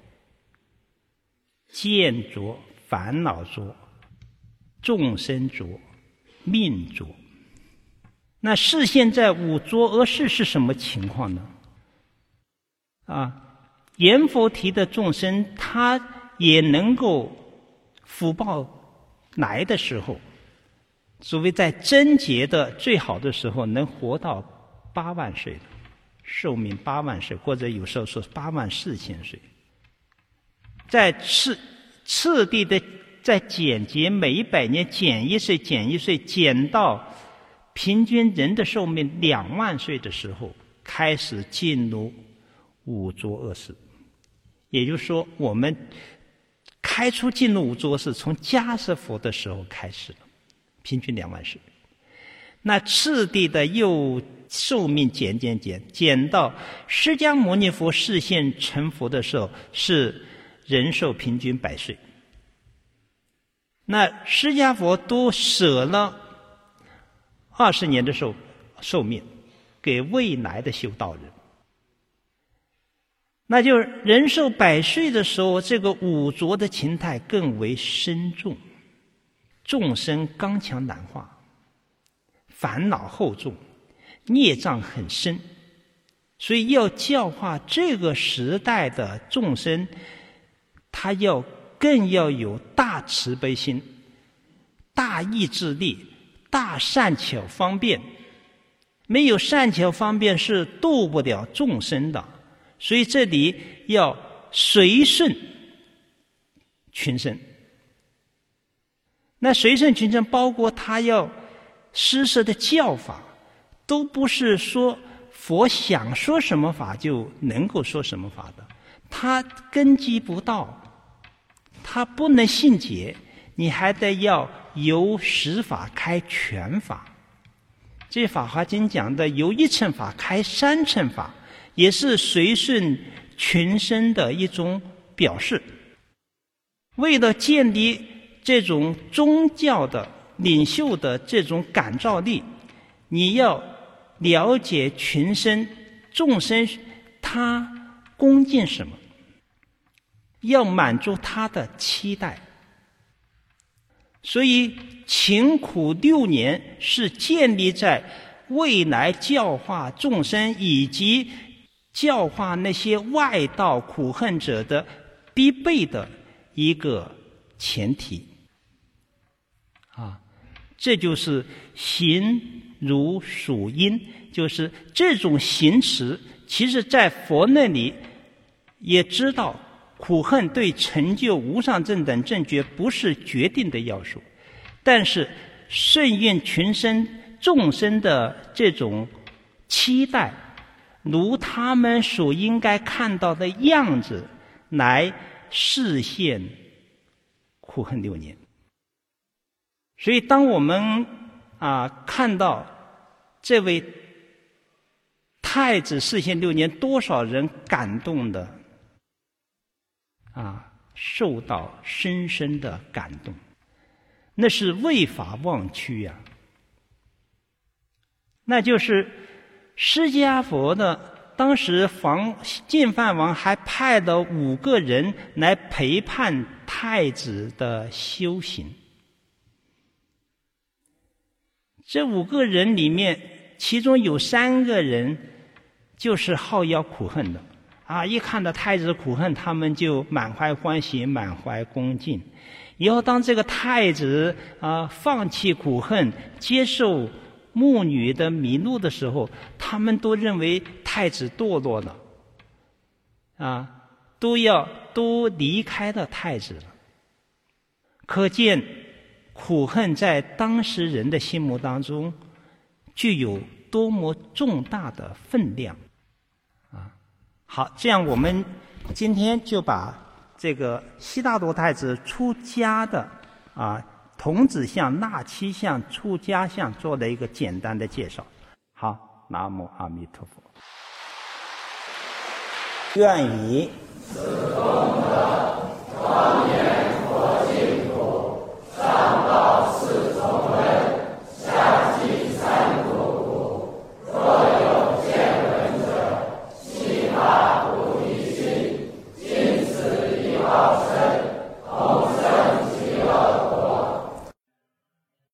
见浊、烦恼浊、众生浊、命浊。那是现在五浊恶世是什么情况呢？啊，阎浮提的众生，他也能够福报来的时候，所谓在贞洁的最好的时候，能活到八万岁的寿命，八万岁，或者有时候说八万四千岁。在次次第的在减劫，每一百年减一岁，减一岁，减到平均人的寿命两万岁的时候，开始进入五浊恶世。也就是说，我们开出进入五浊恶世，从迦叶佛的时候开始了，平均两万岁。 那次第的又寿命减减减，减到释迦牟尼佛示现成佛的时候是人寿平均百岁。那释迦佛都舍了二十年的寿寿命给未来的修道人，那就是人寿百岁的时候，这个五浊的情态更为深重，众生刚强难化，烦恼厚重，孽障很深，所以要教化这个时代的众生，他要更要有大慈悲心、大意志力、大善巧方便。没有善巧方便是度不了众生的，所以这里要随顺群生。那随顺群生包括他要施设的教法，都不是说佛想说什么法就能够说什么法的，他根基不到，他不能信解，你还得要由十法开全法。这《法华经》讲的由一乘法开三乘法，也是随顺群生的一种表示。为了建立这种宗教的领袖的这种感召力，你要了解群生众生他恭敬什么，要满足他的期待。所以勤苦六年是建立在未来教化众生以及教化那些外道苦恨者的必备的一个前提啊，这就是行如属因，就是这种行持，其实在佛那里也知道苦恨对成就无上正等正觉不是决定的要素，但是顺应群生众生的这种期待，如他们所应该看到的样子来示现苦恨六年。所以当我们啊看到这位太子示现六年，多少人感动的啊，受到深深的感动，那是为法忘躯呀、啊。那就是释迦佛的，当时房净饭王还派了五个人来陪伴太子的修行。这五个人里面，其中有三个人就是好妖苦恨的。啊！一看到太子苦恨，他们就满怀欢喜，满怀恭敬。以后当这个太子啊放弃苦恨，接受牧女的迷路的时候，他们都认为太子堕落了，啊，都要都离开了太子了。可见苦恨在当时人的心目当中具有多么重大的分量。好，这样我们今天就把这个悉达多太子出家的啊童子相、纳期相、出家相做了一个简单的介绍。好，南无阿弥陀佛。愿以此功德庄严